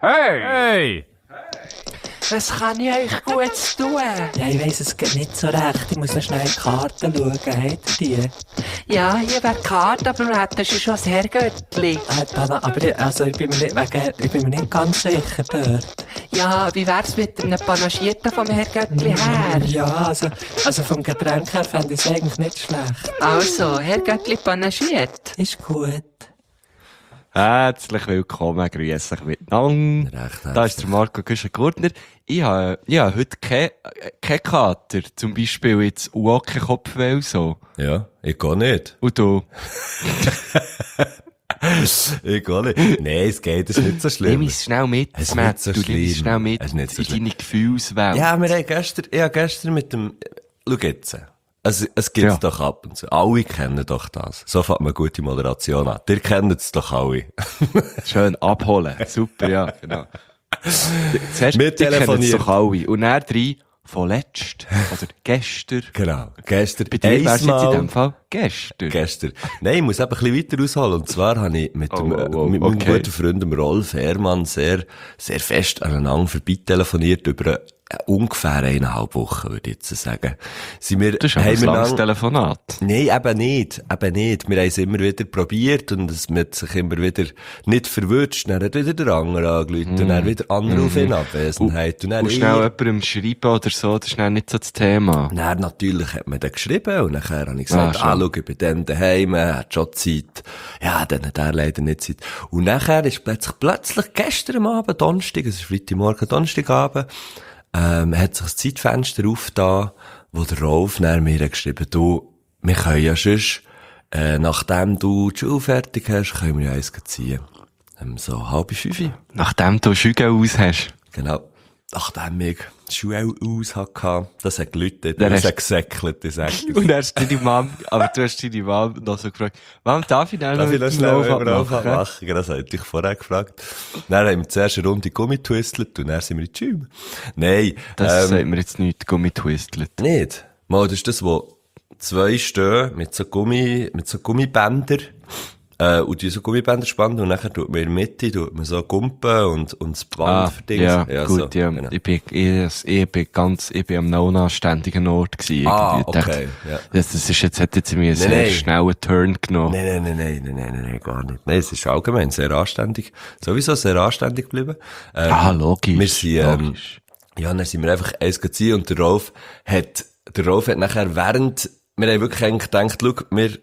Hey! Hey! Was kann ich euch Gutes tun? Ja, ich weiss es geht nicht so recht. Ich muss noch schnell in die Karten schauen. Habt ihr die? Ja, hier wäre die Karte, aber wir hätten schon das Herrgöttli. Aber ich bin mir nicht ganz sicher dort. Ja, wie wär's mit einem Panagierten vom Herrgöttli her? Ja, also vom Getränk her fände ich es eigentlich nicht schlecht. Also, Herrgöttli panagiert. Ist gut. Herzlich willkommen, grüß euch miteinander. Da ist der Marco Güschen-Gurtner. Ich habe heute keinen Kater, zum Beispiel jetzt auch keinen Kopfweh so. Ja, ich gar nicht. Und du? Ich gar nicht. Nein, es geht, es ist nicht so schlimm. Nimm es schnell mit, Es ist Matt. nicht so Du nimmst es schlimm. schnell mit Es ist nicht so in schlimm. deine Gefühlswelt. Ja, ich habe gestern mit dem, schau jetzt. Also, es gibt's Ja. doch ab und zu. Alle kennen doch das. So fängt man gute Moderation an. Ihr kennt es doch alle. Schön abholen. Super, ja, genau. Zuerst, Mit die kennen es telefoniert. doch alle. Und dann drei von letzt. Oder gestern. Genau. Gestern. Bei dir wär's jetzt in einmal- dem Fall gestern. Nein, ich muss eben ein bisschen weiter ausholen. Und zwar habe ich mit mit meinem okay. guten Freund, dem Rolf Herrmann, sehr, sehr fest aneinander vorbei telefoniert über ungefähr 1,5 Wochen, würde ich jetzt sagen. Das ist aber ein langes Telefonat. Nein, eben nicht. Wir haben es immer wieder probiert und es hat sich immer wieder nicht verwünscht. Dann hat wieder der andere angerufen, dann wieder Anruf in Abwesenheit. Und dann Und schnell jemandem schreiben oder so, das ist dann nicht so das Thema. Dann natürlich hat man dann geschrieben und nachher habe ich gesagt, schon. schau, ich bin dann daheim, er hat schon Zeit. Ja, dann hat er leider nicht Zeit. Und nachher ist plötzlich gestern am Abend, Donnerstag, es ist Freitagmorgen, Donnerstagabend, hat sich das Zeitfenster aufgetan, wo der Rolf nach mir hat geschrieben, du, wir können ja sonst, nachdem du die Schule fertig hast, können wir ja eins ziehen. So 4:30. Nachdem du Schüge aus hast. Genau. Nachdem ich die Schuhe aus hatte, das hat geläutet, Dann das hast- hat gesäckelt, ich sag dir. Und dann hast du deine Mom, aber du hast deine Mom noch so gefragt, Mom, darf ich dann Darf ich das den schnell Lauf über abmachen? machen? Genau, das habe ich dich vorher gefragt. Dann haben wir zuerst eine Runde Gummi getwistelt und dann sind wir in die Gym. Nein, Das sagt mir jetzt nicht, Gummi twistelt. nicht. Mal, das ist das, wo zwei stehen mit so Gummibänder, und die so Gummibänder spannen und nachher tut man in der Mitte, tut man so Gumpen und das Band verdingst. ja, gut, so, ja. Genau. Ich bin am noch unanständigen Ort gewesen. Ah, irgendwie. Ich okay, ja. Das ist jetzt, hat jetzt mir einen sehr Nein. schnellen Turn genommen. Nein, gar nicht. Nein, es ist allgemein sehr anständig. Sowieso sehr anständig geblieben. Logisch. Wir sind, Logisch. ja, dann sind wir einfach eins gezogen und der Rolf hat nachher wir haben wirklich eigentlich gedacht, schau,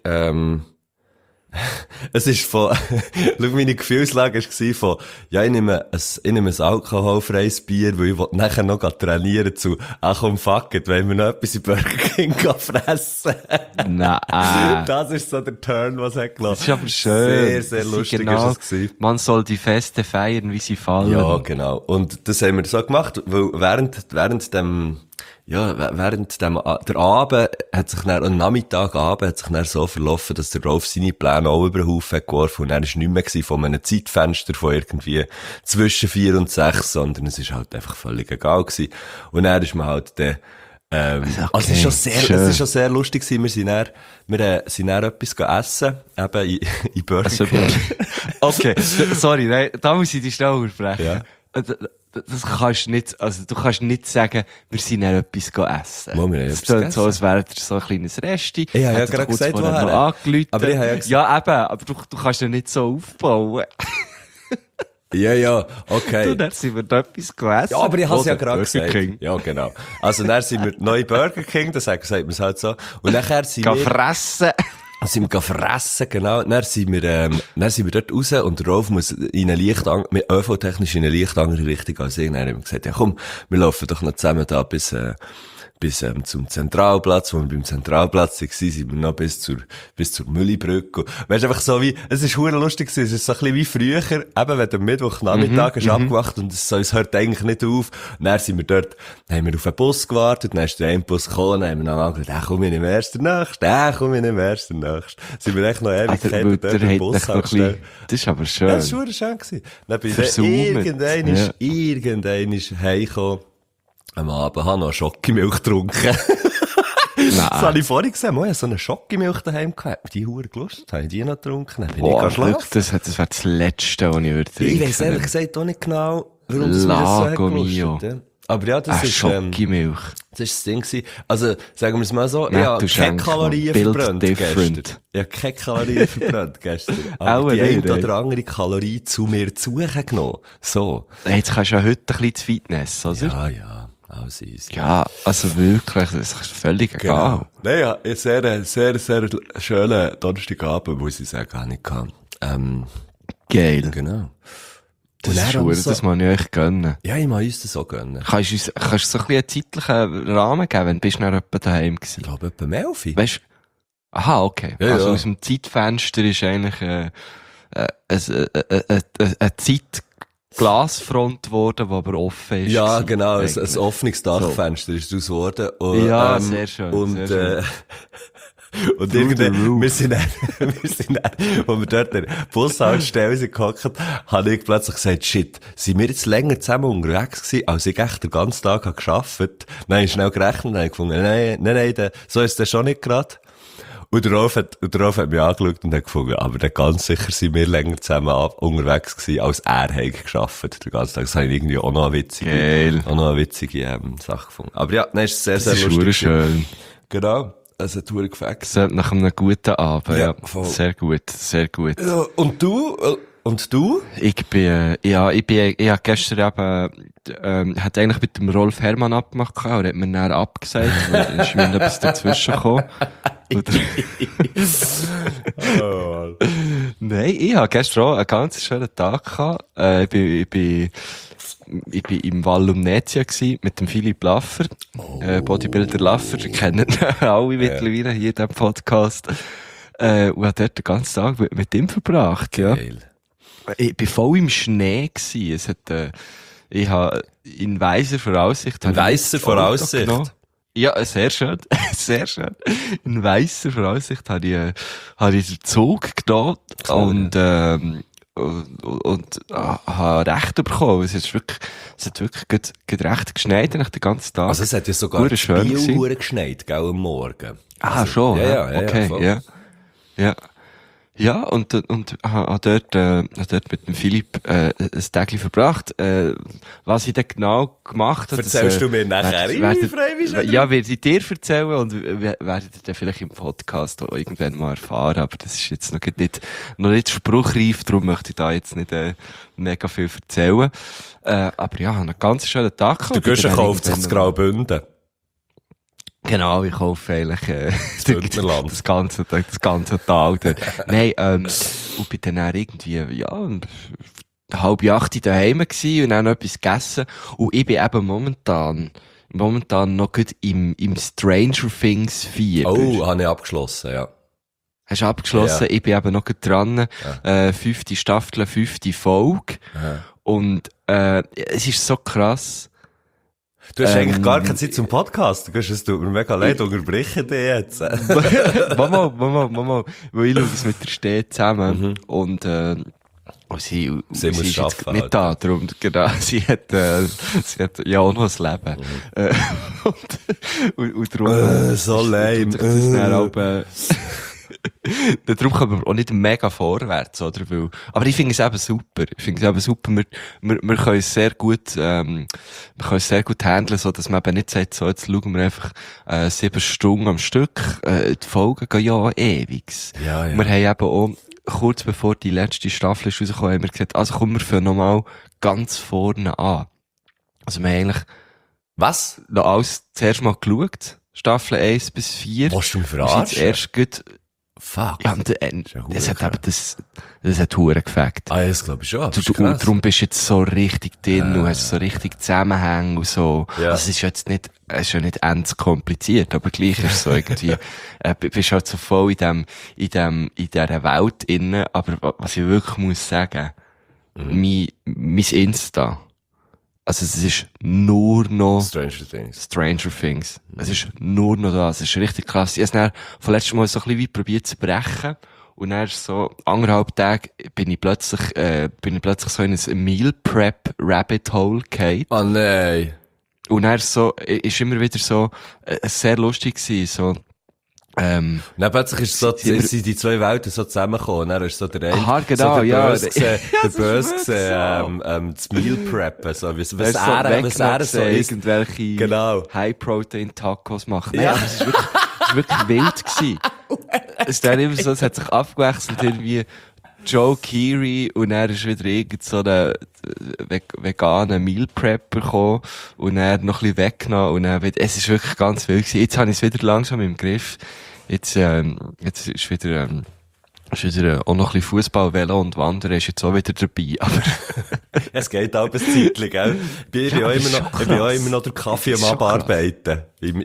es ist schau, meine Gefühlslage war von, ja, ich nehme ein alkoholfreies Bier, weil ich will nachher noch trainieren zu, ach komm, fuck it, wenn wir noch etwas in Burger King fressen. Nein. Das ist so der Turn, was er gelassen. Das ist aber schön. Sehr, sehr Das ist lustig genau, ist es gewesen. Man soll die Feste feiern, wie sie fallen. Ja, genau. Und das haben wir so gemacht, weil während dem der Abend hat sich dann, am Nachmittagabend hat sich dann so verlaufen, dass der Rolf seine Pläne auch über den Haufen hat geworfen und er ist nicht mehr gewesen von einem Zeitfenster von irgendwie zwischen 4 und 6, sondern es ist halt einfach völlig egal gewesen. Und dann ist man halt dann, also es ist schon sehr lustig gewesen. Wir sind dann etwas essen, eben in Burger King. Okay, sorry, nein, da muss ich dich schnell unterbrechen. Ja. Das kannst du nicht, also du kannst nicht sagen, wir sind dann etwas essen. Mal, wir haben Das etwas tönt so, gegessen. als wäre so ein kleines Resti. Ich habe ja Hätte gerade kurz gesagt, vorher woher. noch angerufen. Aber ich habe ja gesagt- Ja, eben, aber du kannst ja nicht so aufbauen. Ja, okay. Und dann sind wir da etwas gegessen. Ja, aber ich habe es ja Oder gerade Burger gesagt. King. Ja, genau. Also, dann sind wir neu Burger King, das sagt man es halt so. Und nachher sind Geh wir fressen. fressen, genau. Dann sind wir dort raus und der Rolf muss in eine ÖV-technisch in eine leicht andere Richtung als ich. Dann haben wir gesagt, ja komm, wir laufen doch noch zusammen da bis zum Zentralplatz, wo wir beim Zentralplatz waren, sind wir noch bis zur Müllibrücke. Weißt einfach so wie, es ist hure lustig gewesen, es ist so ein bisschen wie früher, eben wenn der Mittwochnachmittag ist abgewacht und es hört eigentlich nicht auf. Und dann sind wir dort, haben wir auf einen Bus gewartet, dann ist der ein Bus gekommen, dann haben wir noch angeschaut, komm ich nicht mehr erst der Nächste. Sind wir echt noch Ewigkeiten dort im Bus angestellt. Das ist aber schön. Ja, das war hure schön gewesen. Dann bin ich Versaumet. irgendwann heimgekommen. Am Abend habe ich noch Schokimilch getrunken. Das habe ich vorhin gesehen. Ich hatte so eine Schokimilch daheim gehabt. Die Hure gelust. Habe ich die noch getrunken? Dann bin ich geschlafen. Das wäre das Letzte, was ich würde trinken. Ich weiss ehrlich gesagt auch nicht genau, warum es mir das so hat Mio. gelustet. Aber ja, das ist, Schokimilch. das ist das Ding gewesen. Also, sagen wir es mal so, ich habe keine Kalorien verbrannt gestern. Ich habe keine Kalorien verbrannt gestern. Aber die eine oder andere Kalorie zu mir zugenommen. So. Jetzt kannst du ja heute ein bisschen zu Fitness, oder? Ja. Alles easy. Ja, also wirklich, das ist völlig egal. Nein, ja, sehr schönen Donnerstagabend, muss ich sagen, habe ich gehabt. Geil. Genau. Das ist schwer, das muss ich euch gönnen. Ja, ich mag uns das auch gönnen. Kannst du so ein bisschen einen zeitlichen Rahmen geben, wenn bist du noch etwa daheim gewesen? Ich glaube, etwa um 11. Weißt, aha, okay. Ja, also ja. aus dem Zeitfenster ist eigentlich eine Zeitglasfront geworden, die aber offen ist. Ja, genau, ein eigentlich. offenes Dachfenster ist daraus geworden. Und, Ja, sehr schön. Und, sehr schön. Und Through the irgendwann, roof. wir sind dann, wo wir dort in der Bushaltestelle sind gehockt, habe ich plötzlich gesagt, shit, sind wir jetzt länger zusammen unterwegs gewesen, als ich echt den ganzen Tag habe gearbeitet? Dann habe ich schnell gerechnet und habe gefunden, nein, so ist das schon nicht gerade. Und der Rolf hat mich angeschaut und hat gefunden, aber dann ganz sicher sind wir länger zusammen unterwegs gewesen, als er gearbeitet den ganzen Tag. Das habe ich irgendwie auch noch eine witzige Sache gefunden. Aber ja, nein, ist sehr, sehr Das ist lustig. schön. Genau. Es hat verdammt gefällt. Das hat nach einem guten Abend, ja. voll. Sehr gut, sehr gut. Ja, und du? Ich habe gestern eben, hat eigentlich mit dem Rolf Herrmann abgemacht gehabt, und hat mir dann abgesagt, weil ist mir etwas dazwischen gekommen. Nein, ich habe gestern auch einen ganz schönen Tag gehabt. Ich bin im Val Lumnezia gsi mit dem Philipp Laffer, Bodybuilder Laffer, ihr kennt ihn alle mittlerweile hier in diesem Podcast. Und habe dort den ganzen Tag mit ihm verbracht, ja. Geil. Ich bin voll im Schnee gsi. Es hat, ich habe in weiser Voraussicht... In weisser Voraussicht? Ja, sehr schön. Sehr schön. In weisser Voraussicht habe ich den Zug genommen und habe Recht bekommen. Es hat wirklich recht geschneit, den ganzen Tag. Also es hat ja sogar in Biel geschneit, gell, am Morgen. Ah, schon? Ja, okay, voll. ja. Ja, und habe dort mit dem Philipp, ein Tagli verbracht. Was ich dann genau gemacht habe. Erzählst du mir nachher? Ich freue mich schon. Ja, werde ich dir erzählen und werdet ihr dann vielleicht im Podcast auch irgendwann mal erfahren. Aber das ist jetzt noch nicht spruchreif, darum möchte ich da jetzt nicht, mega viel erzählen. Aber ja, einen ganz schönen Tag gehabt. Du gehst ja kauft sich das Graubünden. Genau, ich kaufe eigentlich, das ganze Tal dort. Nein, und bin dann irgendwie, ja, 7:30 daheim gsi und dann noch etwas gegessen. Und ich bin eben momentan noch gut im Stranger Things Fieber. Oh, habe ich abgeschlossen, ja. Hast du abgeschlossen? Ja. Ich bin eben noch gut dran. 5. Staffel, 5. Folge. Aha. Und, es ist so krass. Du hast eigentlich gar keine Zeit zum Podcast. Es tut mir mega leid, unterbrechen dich jetzt. Mama. Weil ich schaue es mit der Steh zusammen. Und sie ist jetzt nicht da, darum, genau, sie hat ja auch noch ein Leben. Und darum, so lame. Darum kommen wir auch nicht mega vorwärts, oder? Aber ich finde es eben super. Wir können es sehr gut, handeln, so dass man eben nicht sagt, so, jetzt schauen wir einfach, 7 Stunden am Stück, die Folgen gehen ja ewig. Ja. Wir haben eben auch, kurz bevor die letzte Staffel ist rausgekommen, haben wir gesagt, also komm, wir fangen nochmal ganz vorne an. Also wir haben eigentlich, was? Noch alles zuerst mal geschaut. Staffel 1 bis 4. Willst du mich verarschen? Erst gut, fuck. ja, das hat Huren gefällt. Ah, das glaube ich schon. Und darum bist du jetzt so richtig drin und hast so richtig Zusammenhänge und so. Ja. Also es ist jetzt nicht, ends kompliziert, aber gleich ist es so irgendwie, bist halt so voll in dieser Welt innen. Aber was ich wirklich muss sagen, mein Insta, also es ist nur noch Stranger Things. Es ist nur noch das. Es ist richtig krass. Ich habe es dann von letztem Mal so ein bisschen weit probiert zu brechen. Und dann ist so 1,5 Tage bin ich plötzlich so in ein Meal Prep Rabbit Hole gefallen. Oh nein. Und er ist immer wieder so, sehr lustig gewesen, so, Dann plötzlich ist so, sind die zwei Welten so zusammengekommen. Und dann ist so der eine, aha, genau, so ja. der Böse gesehen, das Meal Preppen, so, was er so ist. Irgendwelche Genau. High-Protein-Tacos machen. Nein, aber es ist wirklich wild gewesen. Es ist dann immer so, es hat sich abgewechselt, irgendwie Joe Keery, und er ist wieder irgend so ein veganer Meal Prepper gekommen, und er noch ein bisschen weggenommen, und dann wieder, es ist wirklich ganz wild gewesen. Jetzt habe ich es wieder langsam im Griff. Jetzt ist wieder auch noch ein bisschen Fußball, Velo und Wandern ist jetzt auch wieder dabei, aber Es geht auch ein Zeitchen, gell? Ich bin auch immer noch der Kaffee am Abarbeiten. Im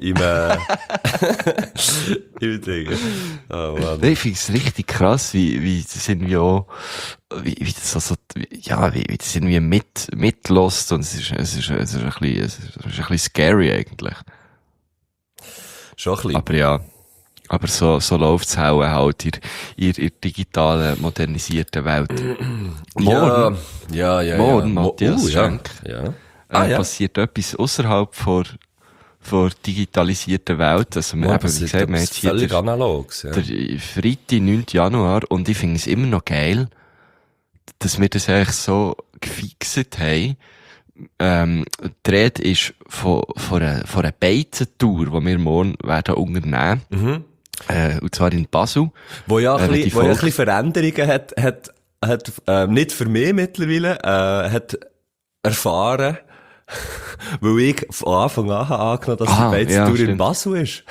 Ding. Oh Mann. ich finde es richtig krass, wie das irgendwie auch, wie das wie das irgendwie mitlässt, und es ist ein bisschen scary eigentlich. Schon ein bisschen. Aber ja. Aber so läuft's halt in der digitalen, modernisierten Welt. Morgen, Ja. Matthias Schenk, Ja. passiert etwas außerhalb vor digitalisierten Welt. Also, wir haben, wie gesagt, wir haben jetzt hier völlig analog, ja. der Freitag, 9. Januar, und ich finde es immer noch geil, dass wir das eigentlich so gefixt haben. Die Rede ist von einer Beizentour, die wir morgen werden unternehmen. Und zwar in Basel. Wo ja ein bisschen Veränderungen hat, nicht für mich mittlerweile, hat erfahren, weil ich von Anfang an angenommen, dass die Beizentour in Basel ist.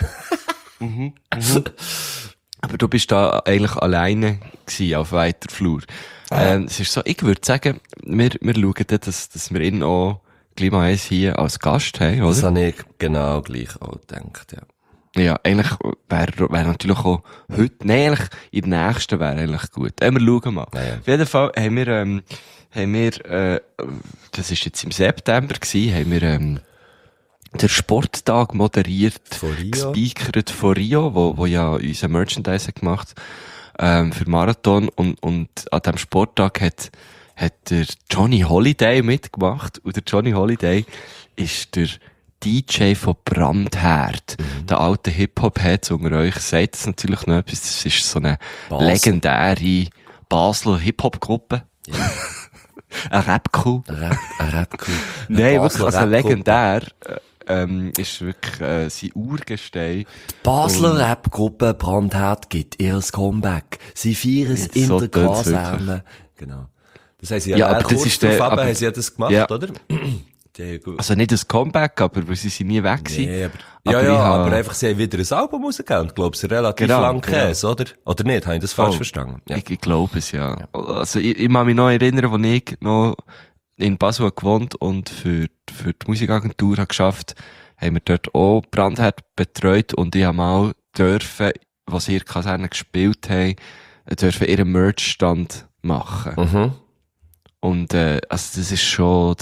Aber du bist da eigentlich alleine gewesen, auf weiter Flur. Es ist so, ich würde sagen, wir schauen dann, dass wir ihn auch gleich mal eins hier als Gast haben, oder? Das habe ich genau gleich auch gedacht, ja. Ja, eigentlich wäre natürlich auch heute, nein, eigentlich in der nächsten wäre eigentlich gut. Wir schauen mal. Ja. Auf jeden Fall haben wir, das ist jetzt im September gewesen, haben wir, den Sporttag moderiert, gespeakert von Rio, wo ja unser Merchandise gemacht, für Marathon, und an dem Sporttag hat der Johnny Holiday mitgemacht, und der Johnny Holiday ist der DJ von Brandherd. Der alte Hip-Hop-Head unter euch sagt das natürlich noch etwas. Das ist so eine legendäre Basler Hip-Hop-Gruppe. Ja. Eine Rap-Crew. Eine Rap-Crew. Nein, wirklich, also legendär, ist wirklich, sein Urgestein. Die Basler Rap-Gruppe Brandherd gibt ihr Comeback. Sie feiern es in so der Kaserne. Genau. Das haben sie ja, aber das ist haben sie das gemacht, ja. Oder? Also nicht das Comeback, aber weil sie nie weg sind. Nee, aber einfach, sie haben wieder ein Album rausgegeben, und ich glaube, es ist relativ lang Käse, oder? Oder nicht? Habe ich das falsch verstanden? Ja. Ich glaube es, ja. Also, ich kann mich noch erinnern, als ich noch in Basel gewohnt und für die Musikagentur habe geschafft, haben wir dort auch Brandherd betreut, und ich habe mal dürfen, was sie in der Kaserne gespielt haben, dürfen ihren Merch-Stand machen. Und, also, das ist schon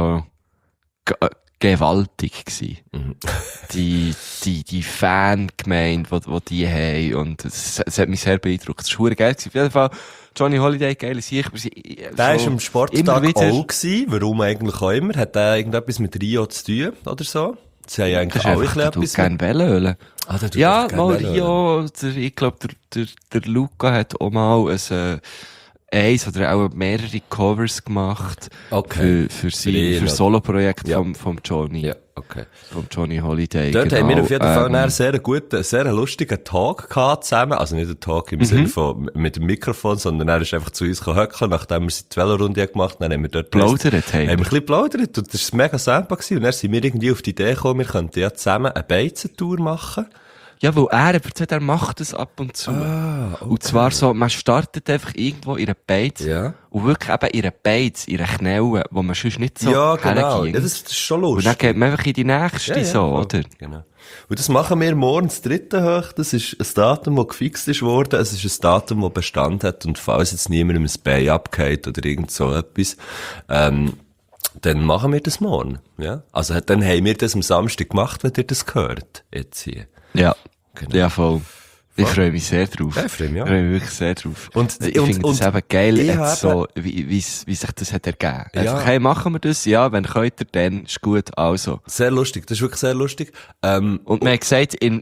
gewaltig gewesen. Die Fangemeinde, die haben, und es hat mich sehr beeindruckt. Das war geil gewesen. Auf jeden Fall, Johnny Holiday, geile Sicht. Der war am Sporttag auch gewesen. Warum eigentlich auch immer? Hat der irgendetwas mit Rio zu tun, oder so? Sie haben eigentlich auch etwas gerne Velölen. Ja, mal Rio, ich glaube, der Luca hat auch mal eins oder auch mehrere Covers gemacht. Okay. Für Solo-Projekt vom Johnny. Ja, okay. Vom Johnny Holiday. Dort genau. haben wir auf jeden Fall einen sehr guten, sehr lustigen Talk gehabt zusammen. Also nicht ein Talk im Sinne von mit dem Mikrofon, sondern er ist einfach zu uns gekommen, nachdem wir die Velorunde gemacht haben, dann haben wir dort plaudert. Haben wir ein bisschen plaudert, und das war mega simpel gewesen. Und dann sind wir irgendwie auf die Idee gekommen, wir könnten ja zusammen eine Beizentour machen. Ja, weil er erzählt, er macht das ab und zu. Okay. Und zwar so, man startet einfach irgendwo in einer Beiz. Ja. Und wirklich eben in einer Beiz, in einer Knelle, wo man sonst nicht so ja, genau. herging. Ja, das ist schon lustig. Und dann geht man einfach in die nächste, so, oder? Genau. Und das machen wir morgen das 3. hoch. Das ist ein Datum, das gefixt ist worden. Es ist ein Datum, das Bestand hat. Und falls jetzt niemandem ein Bein abgeht oder irgend so etwas, dann machen wir das morgen. Ja. Also, dann haben wir das am Samstag gemacht, wenn ihr das gehört. Jetzt hier. Ja. Genau. Ja, voll. Ich freue mich sehr drauf. Ja, ich freue mich auch. Ich freue mich wirklich sehr drauf. Und ich finde das eben geil, jetzt eben, so, wie sich das hat ergeben. Ja. Einfach, hey, machen wir das? Ja, wenn könnt ihr, dann ist gut, also. Sehr lustig, das ist wirklich sehr lustig. Und man hat gesagt, in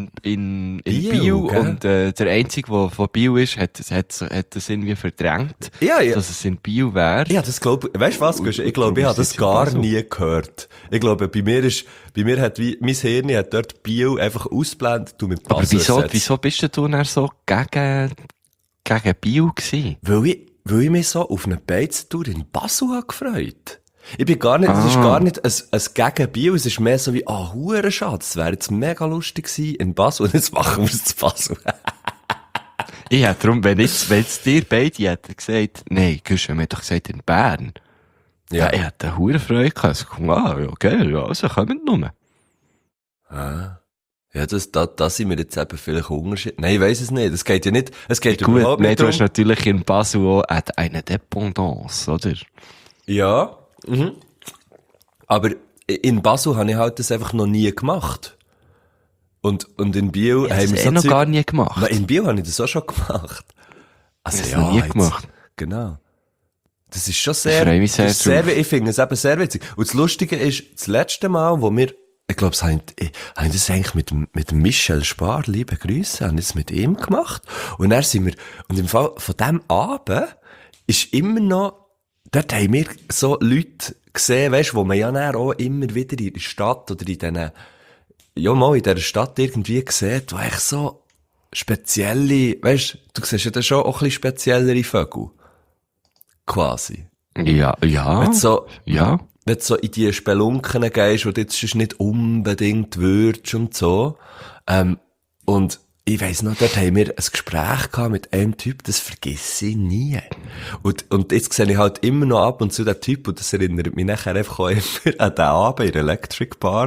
Bio, gell? und der Einzige, der von Bio ist, hat das irgendwie verdrängt, Ja. dass es in Bio wäre. Ja, das glaube ich. Weißt du was, Guschen? Ich glaube, ich habe das gar nie gehört. Ich glaube, bei mir hat mein Hirn hat dort Bio einfach ausgeblendet, du mit Aber Basel ersetzt. wieso bist du dann so gegen Bio gewesen? Weil ich mich so auf eine Beizentour in Basel habe gefreut. Ich bin gar nicht, es ist gar nicht ein Gegen-Bio, es ist mehr so wie, Hurenschatz, es wäre jetzt mega lustig gewesen in Basel, und jetzt machen wir es zu Basel. Ja, darum, wenn jetzt dir beide hätten gesagt, nein, Guschen, wir haben doch gesagt in Bern. Ja, ich hätte eine hure Freude gehabt. Ich dachte, ja, geil, ja, also kommen wir nur. Ja, das sind wir jetzt eben vielleicht Unterschied. Nein, ich weiss es nicht. Es geht ja nicht, es geht Gut, überhaupt nein, nicht du darum. hast natürlich in Basel auch eine Dependance, oder? Ja. Mhm. Aber in Basel habe ich halt das einfach noch nie gemacht. Und in Biel Ich habe haben wir es so noch Zeug- gar nie gemacht. Na, in Biel habe ich das auch schon gemacht. Also, Ich habe es noch nie jetzt- gemacht. Genau. Das ist schon Ich freue mich sehr das ist sehr, drauf. ich finde es eben sehr witzig. Und das Lustige ist, das letzte Mal, wo wir, ich glaube, habe ich das eigentlich mit Michel Spar, liebe Grüße, haben das mit ihm gemacht. Und dann sind wir, und im Fall von dem Abend ist immer noch, dort haben wir so Leute gesehen, weißt, wo man ja dann auch immer wieder in der Stadt oder in dieser Stadt irgendwie sieht, wo echt so spezielle, weißt, du siehst ja dann schon auch ein bisschen speziellere Vögel. Quasi. Ja. Wenn du so, Ja. wenn du so in die Spelunken gehst, wo du jetzt sonst nicht unbedingt würdest und so. Und ich weiss noch, dort haben wir ein Gespräch gehabt mit einem Typ, das vergesse ich nie. Und jetzt sehe ich halt immer noch ab und zu den Typ, und das erinnert mich nachher einfach auch immer an den Abend in der Electric Bar.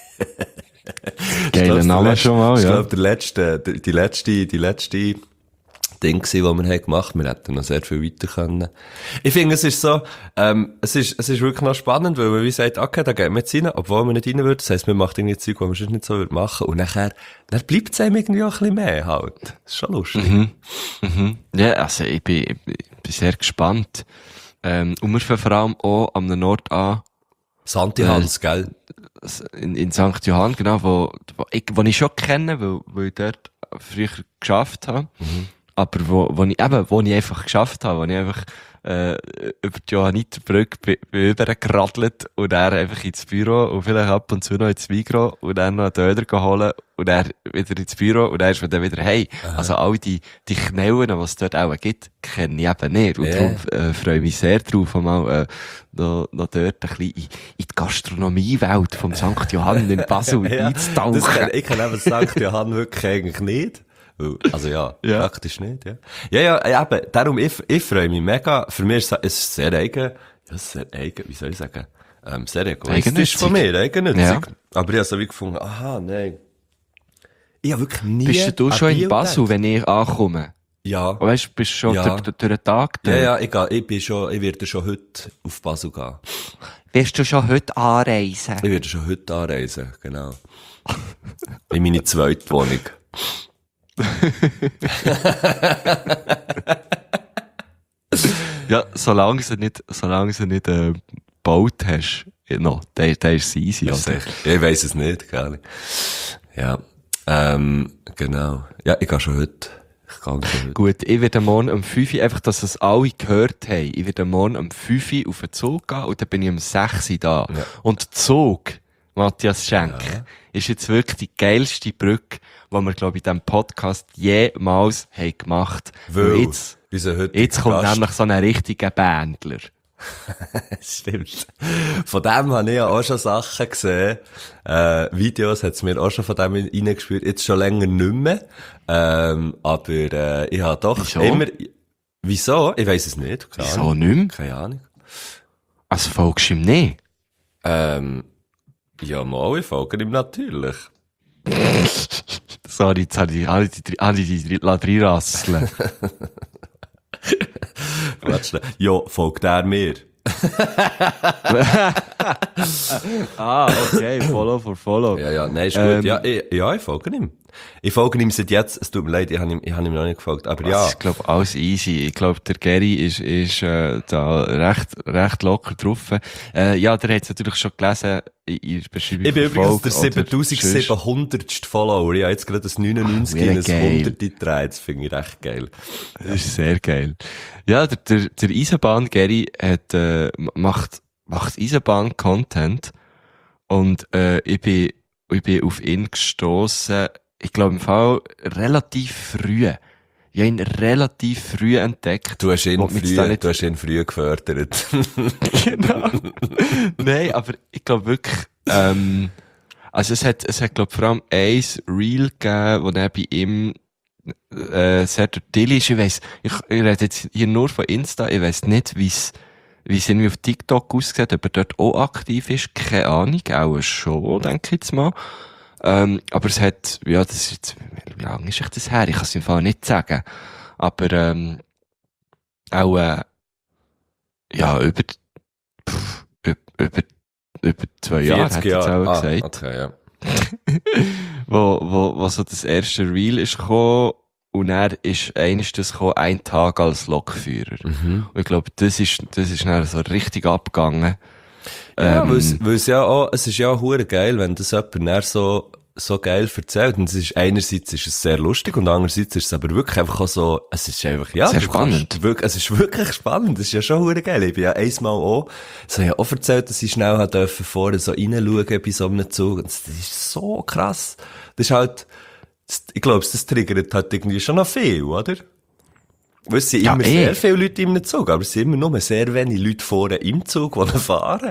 Geiler Name schon mal, Ich ja. glaube, die letzte Ding gewesen, das wir haben gemacht. Wir hätten noch sehr viel weiter können. Ich finde, es ist so, es ist wirklich noch spannend, weil man wie sagt, okay, da gehen wir jetzt rein, obwohl man nicht rein würde. Das heisst, man macht irgendwie Zeug, was man sonst nicht so würde machen. Und dann bleibt es einem irgendwie auch ein bisschen mehr halt. Das ist schon lustig. Ja, also ich bin sehr gespannt. Und wir fangen vor allem auch am Ort an, Santi Hans, gell? in St. Johann, genau, wo ich schon kenne, weil ich dort früher geschafft habe. Aber wo ich einfach geschafft habe, wo ich einfach über die Johanniterbrücke bin übergeradelt und dann einfach ins Büro und vielleicht ab und zu noch ins Migros und dann noch einen Döner holen und dann wieder ins Büro und dann ist man dann wieder hey. Also all die Knellen, die es dort auch gibt, kenne ich eben nicht. Und darum freue ich mich sehr drauf, mal noch dort ein bisschen in die Gastronomiewelt vom St. Johann in Basel einzutauchen. Ich kenne eben St. Johann wirklich eigentlich nicht. Also ja, praktisch nicht, ja. Ja, eben, darum, ich freue mich mega. Für mich ist es sehr eigen, wie soll ich sagen, sehr egoistisch von mir, eigennützig. Ja. Aber ich habe so wie gefunden, nein. Ich habe wirklich nie Bist du an schon in Biel Basel, gedacht. wenn ich ankomme? Ja. Weißt du, bist du schon Ja. durch den Tag da? Ja, ich werde schon heute auf Basel gehen. Wirst du schon heute anreisen? Ich werde schon heute anreisen, genau. In meine zweite Wohnung. Ja, solange sie nicht gebaut hast, noch, der ist easy, Ja, oder? sicher. Ich weiss es nicht, gar nicht. Ja, genau. Ja, ich gehe schon heute. Gut, ich werde morgen um 5 Uhr, einfach, dass es alle gehört haben, ich werde morgen um 5 Uhr auf den Zug gehen und dann bin ich um 6 Uhr da. Ja. Und der Zug, Matthias Schenk, ist jetzt wirklich die geilste Brücke, die wir, glaube ich, in diesem Podcast jemals haben gemacht. Weil Und jetzt kommt Gast- nämlich so ein richtiger Bändler. Stimmt. Von dem habe ich ja auch schon Sachen gesehen. Videos hat es mir auch schon von dem reingespürt. Jetzt schon länger nicht mehr. Aber ich habe doch Wieso? immer... Wieso? Ich weiss es nicht. Keine Wieso Ahnung. nicht mehr? Keine Ahnung. Also folgst du ihm nicht? Ja, mal, ich folge ihm natürlich. Sorry, jetzt habe ich alle die reinrasseln. Warte schnell. Ja, folgt er mir. Okay, Follow for Follow. Ja, nein, ist gut. Ich folge ihm. Ich folge ihm seit jetzt, es tut mir leid, ich habe ihm noch nicht gefolgt, aber ja. Das ist, glaube ich, alles easy. Ich glaube, der Gary ist da recht locker drauf. Ja, der hat es natürlich schon gelesen, in der Beschreibung. Ich bin übrigens der 7700. Follower. Ich habe jetzt gerade das 99 in das 100 gedreht. Das finde ich recht geil. Das ist sehr geil. Ja, der Eisenbahn-Gary macht Eisenbahn-Content. Und, ich bin auf ihn gestossen, ich glaube im Fall relativ früh. Ich habe ihn relativ früh entdeckt. Du hast ihn früh gefördert. Genau. Nein, aber ich glaube wirklich, also es hat glaube vor allem ein Reel gegeben, wo dann bei ihm, sehr dort ist. Ich rede jetzt hier nur von Insta, ich weiss nicht, wie es irgendwie auf TikTok aussieht, ob er dort auch aktiv ist, keine Ahnung, auch schon, denke ich jetzt mal. Aber es hat, ja, das ist jetzt, wie lange ist das her? Ich kann es im Fall nicht sagen. Aber, auch, ja, über 2 Jahre, hat er jetzt auch gesagt. Okay, ja. wo so das erste Reel ist gekommen, und er ist eines das gekommen, 1 Tag als Lokführer. Und ich glaube, das ist dann so richtig abgegangen. Ja, weil es ja auch, es ist ja auch hure geil, wenn das jemand dann so geil erzählt. Und es ist, einerseits ist es sehr lustig und andererseits ist es aber wirklich einfach auch so, es ist einfach, ja. Sehr spannend. Es ist wirklich spannend. Es ist ja schon hure geil. Ich bin ja einmal auch, so ja auch erzählt, dass ich schnell hat dürfen vorne so reinschauen bei so einem Zug. Und das ist so krass. Das ist halt, ich glaube, das triggert halt irgendwie schon noch viel, oder? Weil es sind immer sehr viele Leute im Zug, aber es sind immer nur sehr wenige Leute vorne im Zug, die fahren.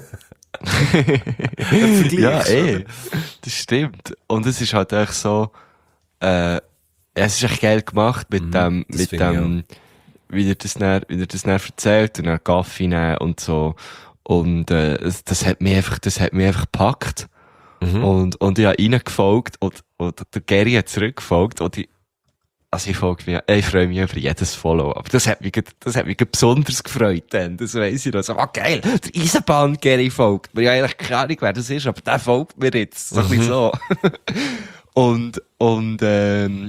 Ja, das stimmt. Und es ist halt echt so, es ist echt geil gemacht mit dem, wie er das dann erzählt und dann Kaffee nehmen und so. Und, das hat mich einfach gepackt. Und ich habe reingefolgt und der Gary hat zurückgefolgt und ich freue mich über jedes Follow. Aber das hat mich besonders gefreut dann. Das weiss ich noch. So, geil, der Eisenbahn-Gary folgt mir. Ich habe eigentlich keine Ahnung, wer das ist, aber der folgt mir jetzt. So ein bisschen so. Und dann,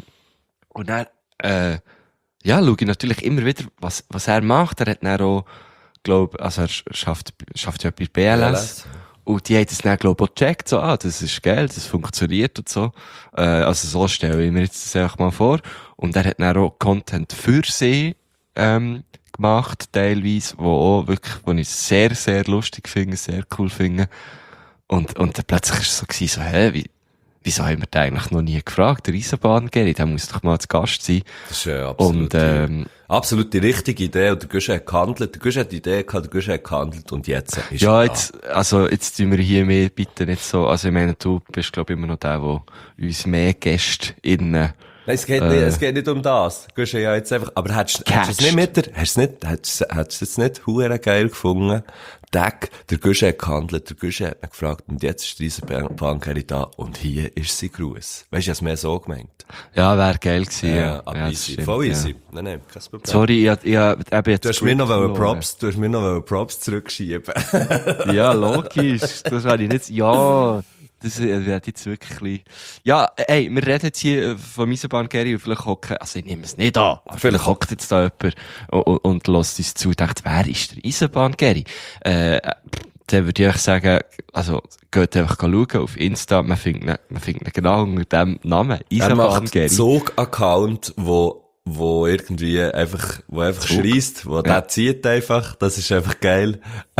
ja, schaue ich natürlich immer wieder, was er macht. Er hat dann auch, also er schafft ja bei BLS. Und die haben das dann, glaube ich, auch gecheckt, so, das ist geil, das funktioniert und so. Also so stelle ich mir jetzt das einfach mal vor. Und er hat dann auch Content für sie, gemacht, teilweise, wo ich sehr, sehr lustig finde, sehr cool finde. Und dann plötzlich ist es so gewesen, wieso haben wir den eigentlich noch nie gefragt? Der Eisenbahn-Gary, der muss doch mal zu Gast sein. Das ist ja absolut die richtige Idee. Und der Gusch hat gehandelt. Der Gusch hat die Idee gehabt, der Gusch hat gehandelt. Und jetzt ist jetzt tun wir hier mehr bitte nicht so. Also, ich meine, du bist, glaube ich, immer noch der uns mehr Gäste innen. Nein, es geht nicht um das. Du hast ja jetzt einfach, aber hättest du es jetzt nicht hure geil gefunden? Der Gusch hat gehandelt, der Gusch hat ihn gefragt, und jetzt ist diese Bankerin da, und hier ist sein Gruß. Weißt du, ich hab's mehr so gemeint. Ja, wäre geil gewesen, ja. Aber easy. Voll easy. Ja. Nein, kein Problem. Sorry, du hast mir noch Props zurückschieben. Ja, logisch. Das wäre ich nicht, ja. Das wird jetzt wirklich, ja, ey, wir reden jetzt hier von Eisenbahn-Gary und vielleicht hockt, also ich nehme es nicht an, aber vielleicht hockt jetzt da jemand und lässt uns zu und denkt, wer ist der Eisenbahn-Gary? Dann würde ich euch sagen, also, geht einfach schauen auf Insta, man findet ihn genau unter dem Namen, Eisenbahn-Gary. Zug-Account, wo irgendwie einfach schreist, wo der zieht einfach, das ist einfach geil.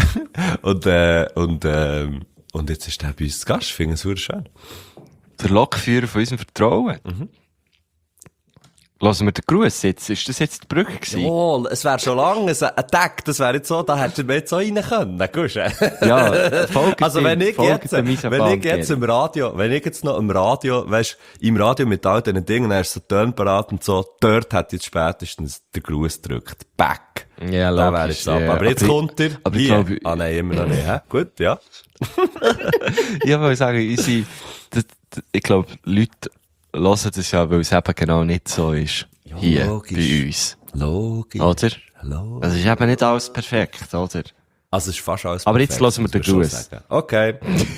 Und jetzt ist der bei uns zu Gast. Ich finde es super schön. Der Lokführer von unserem Vertrauen. Lassen wir den Gruß jetzt. Ist das jetzt die Brücke gewesen? Jawohl, es wäre schon lange ein Tag. Das wäre jetzt so, da hättest du mir jetzt so rein können. Ja, also wenn ich jetzt im Radio, weißt, im Radio mit all diesen Dingen, dann ist so Turnparat und so, dort hat jetzt spätestens der Gruß gedrückt. Back. Ja, logisch. Da wäre jetzt ab. Aber jetzt kommt er. Aber ich glaube, nein, immer noch nicht, hä? Gut, ja. Ich wollte sagen, ich glaube, Leute hören das ja, weil es eben genau nicht so ist. Ja, hier, logisch. Bei uns. Logisch. Oder? Logisch. Das ist eben nicht alles perfekt, oder? Also es ist fast alles Aber jetzt perfekt, hören wir den muss man Gruß. schon sagen. Okay.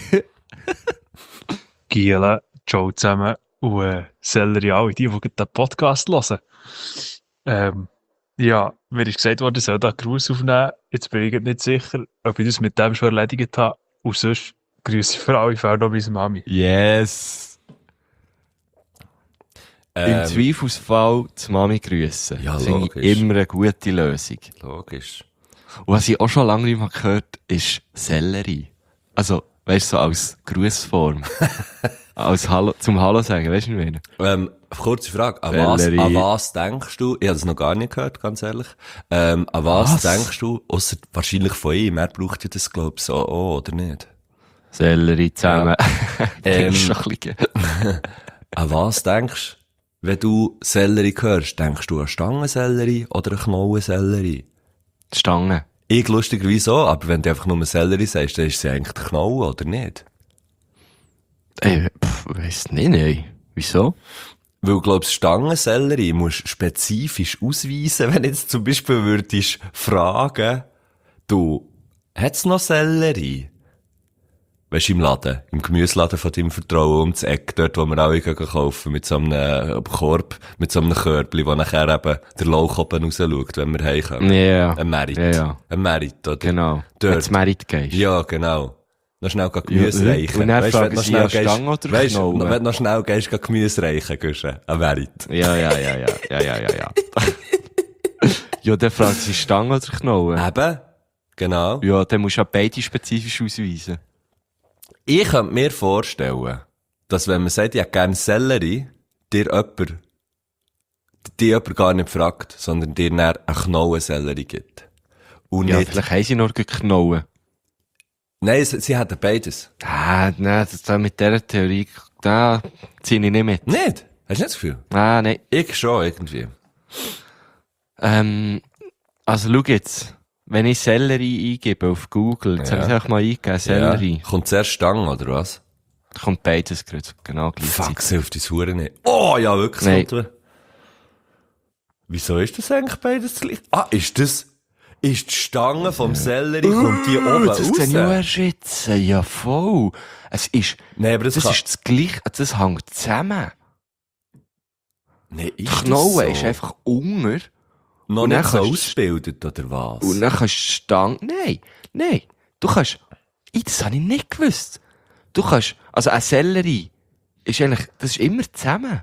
Giele, ciao zusammen und Sellerie alle, die den Podcast hören. Ja, mir ist gesagt worden, ich soll da einen Gruß aufnehmen. Jetzt bin ich nicht sicher, ob ich das mit dem schon erledigt habe. Und sonst grüße ich vor allem auch noch meine Mami. Yes. Im Zweifelsfall die Mami grüssen. Ja, das finde ich logisch. immer eine gute Lösung. Logisch. Und was ich auch schon lange nicht mehr gehört habe, ist Sellerie. Also, weißt du, so als Grußform. Als Hallo, zum Hallo sagen, weißt du, was ich meine? Kurze Frage, an Sellerie. was denkst du, ich habe das noch gar nicht gehört, ganz ehrlich, an was denkst du, ausser wahrscheinlich von ihm, er braucht ja das, glaub ich, so, oder nicht? Sellerie zusammen. Ja. Schon ein bisschen. An was denkst du, wenn du Sellerie hörst? Denkst du an Stangensellerie oder an Knollensellerie? Die Stange. Ich lustigerweise auch, aber wenn du einfach nur Sellerie sagst, dann ist sie eigentlich der Knolle, oder nicht? Weiss nicht, nein. Wieso? Weil, glaubst Stangensellerie musst du spezifisch ausweisen, wenn jetzt zum Beispiel würdest fragen, du, hat's noch Sellerie? Weisst du, im Laden, im Gemüseladen von deinem Vertrauen ums Eck, dort, wo wir alle gehen kaufen, mit so einem Korb, mit so einem Körbli, wo nachher eben der Lauch oben raus schaut, wenn wir heimkommen. Ja. Ein Merit. Ja. Ein Merit, oder? Genau. Dort. Wenn du Merit gehst. Ja, genau. Noch schnell Gemüse Ja, reichen. und dann Weisst, fragen wenn du noch sie, schnell ja, gehst- Stange oder weisst, Knolle? wenn du noch schnell gehst, Gemüse reichen, gehst du ein Merit. Ja. Ja, dann fragt sie Stange oder Knolle. Eben. Genau. Ja, dann musst du ja beide spezifisch ausweisen. Ich könnte mir vorstellen, dass wenn man sagt, ich hätte gerne Sellerie, dir jemand gar nicht fragt, sondern dir dann eine Knollensellerie gibt. Und Ja, nicht, vielleicht haben sie nur Knolle. nein, sie hätten beides. Nein, das mit dieser Theorie, da ziehe ich nicht mit. Nicht? Hast du nicht das Gefühl? Nein. Ich schon, irgendwie. Also schau jetzt. Wenn ich Sellerie eingebe auf Google, jetzt habe ich es auch mal eingegeben, Sellerie, Ja. Kommt zuerst Stange, oder was? kommt beides gerade genau gleichzeitig. Fuck, sie auf die Hure nicht. Oh, ja, wirklich. Nein. So. Wieso ist das eigentlich beides gleich? Ah, ist die Stange vom Sellerie, kommt die oben Das sehe ich auch raus? erst jetzt. Ja, voll. Es ist, Nein, aber das kann... ist das Gleiche, das hängt zusammen. Nee, Die ist das Knolle so? ist einfach Unger. Noch und nicht dann so kannst du- ausgebildet, oder was? Und dann kannst du die Stange, nein. Du kannst, das habe ich nicht gewusst. Du kannst, also eine Sellerie ist eigentlich, das ist immer zusammen.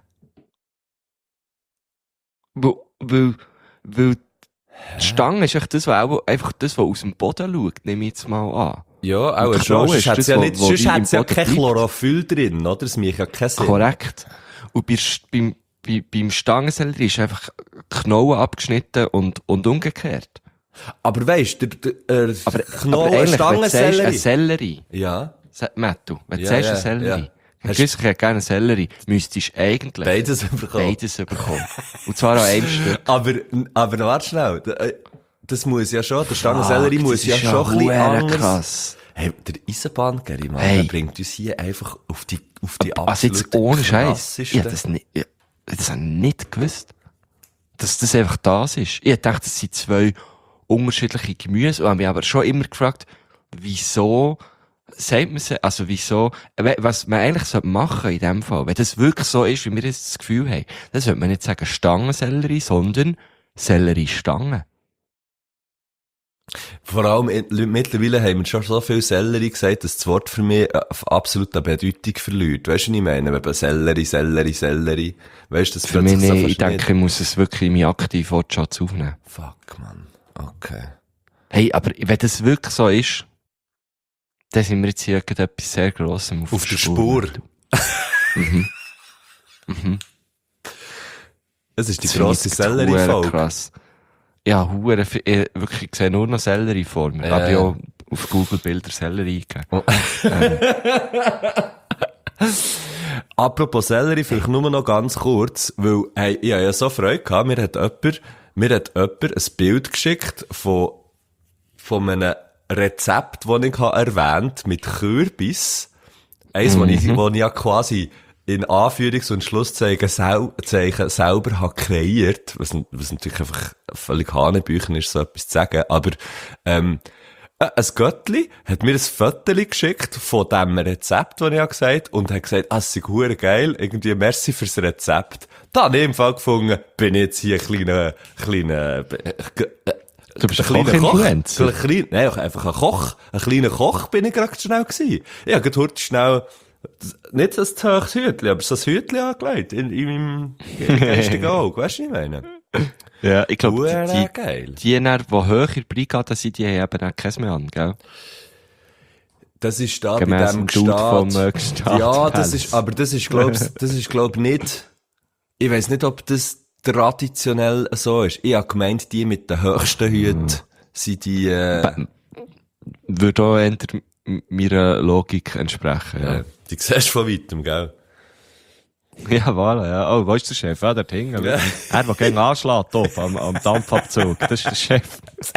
Weil die Stange ist echt das, was auch, einfach das, was aus dem Boden schaut, nehme ich jetzt mal an. Ja, Und auch die schon. Knolle Sonst ist hat das, ja wo- nicht, wo sonst wie im hat's ja Boden kein bleibt. Chlorophyll drin, oder? Das macht ja keinen Sinn. Korrekt. Und beim Stangensellerie ist einfach die Knolle abgeschnitten und umgekehrt. Aber weisst du, Aber Knolle, eigentlich, wenn du sagst, eine Stangensellerie. Sellerie, Ja. Mattu, wenn du Ja, sagst ja, eine Sellerie, ja. dann grüß ich ja gerne eine Sellerie, müsstest du eigentlich Beides bekommen. beides bekommen. Und zwar an einem Stück. Aber warte schnell. Das muss ja schon, der Stangensellerie Fuck, muss das ja ist schon ein bisschen huere anders. krass. Hey, der Eisenbahngeri, Mann, Hey. der bringt uns hier einfach auf die Also jetzt absolute ohne Scheiß. krassesten- Ich hab das habe ich nicht gewusst. Dass das einfach das ist. Ich dachte, das sind zwei unterschiedliche Gemüse und habe mich aber schon immer gefragt, wieso sagt man sie, also wieso, was man eigentlich machen sollte in dem Fall, wenn das wirklich so ist, wie wir jetzt das Gefühl haben, dann sollte man nicht sagen Stangensellerie, sondern Selleriestangen. Vor allem, mittlerweile haben wir schon so viel Sellerie gesagt, dass das Wort für mich absolut an Bedeutung verliert. Weißt du, was ich meine? Wenn man Sellerie, weißt du, das Für mich plötzlich so nicht. Ich verschnitten. denke, ich muss es wirklich in meinen aktiven Wortschatz aufnehmen. Fuck, Mann. Okay. Hey, aber wenn das wirklich so ist, dann sind wir jetzt hier etwas sehr Grossem Auf der Spur. Mhm. Das ist die Das grosse finde ich huere Sellerie-Folge. krass. Ja, wirklich, ich sehe nur noch Sellerie vor mir. Ja. Habe ich auch auf Google Bilder Sellerie eingegeben. Oh. Apropos Sellerie, vielleicht nur noch ganz kurz, weil, hey, ich habe ja so Freude gehabt, mir hat jemand ein Bild geschickt von einem Rezept, das ich erwähnt habe, mit Kürbis. Eins, wo ich ja quasi in Anführungs- und Schlusszeichen selber habe kreiert, was natürlich einfach völlig hanebüchen ist, so etwas zu sagen, aber, Ein Göttli hat mir ein Foto geschickt von dem Rezept, das ich gesagt habe, und hat gesagt, es sei hure geil, irgendwie merci fürs Rezept. Da habe ich im Fall gefunden, bin ich jetzt hier ein kleiner, Du bist ein Koch-Influencer. Nein, einfach ein Koch. Ein kleiner Koch bin ich gerade schnell gewesen. Ich habe gerade schnell, nicht so ein hohes Hütchen, aber so ein Hütchen angelegt, in meinem geistigen Auge. Weißt du, was ich meine? Ja, ich glaube, geil. die hoch in der Brigade sind, die haben eben auch keins mehr an, gell? Das ist da Gemäss bei dem Dude vom Gstaad. Ja, das ist, glaub nicht, ich weiss nicht, ob das traditionell so ist. Ich habe gemeint, die mit den höchsten Hüten sind die, würde auch eher meiner Logik entsprechen, ja. Die siehst du von weitem, gell? Ja, voilà, ja. Oh, wo ist der Chef? Ja, dort hinten. Ja. Er, der gegen anschlägt, oben, am Dampfabzug. Das ist der Chef.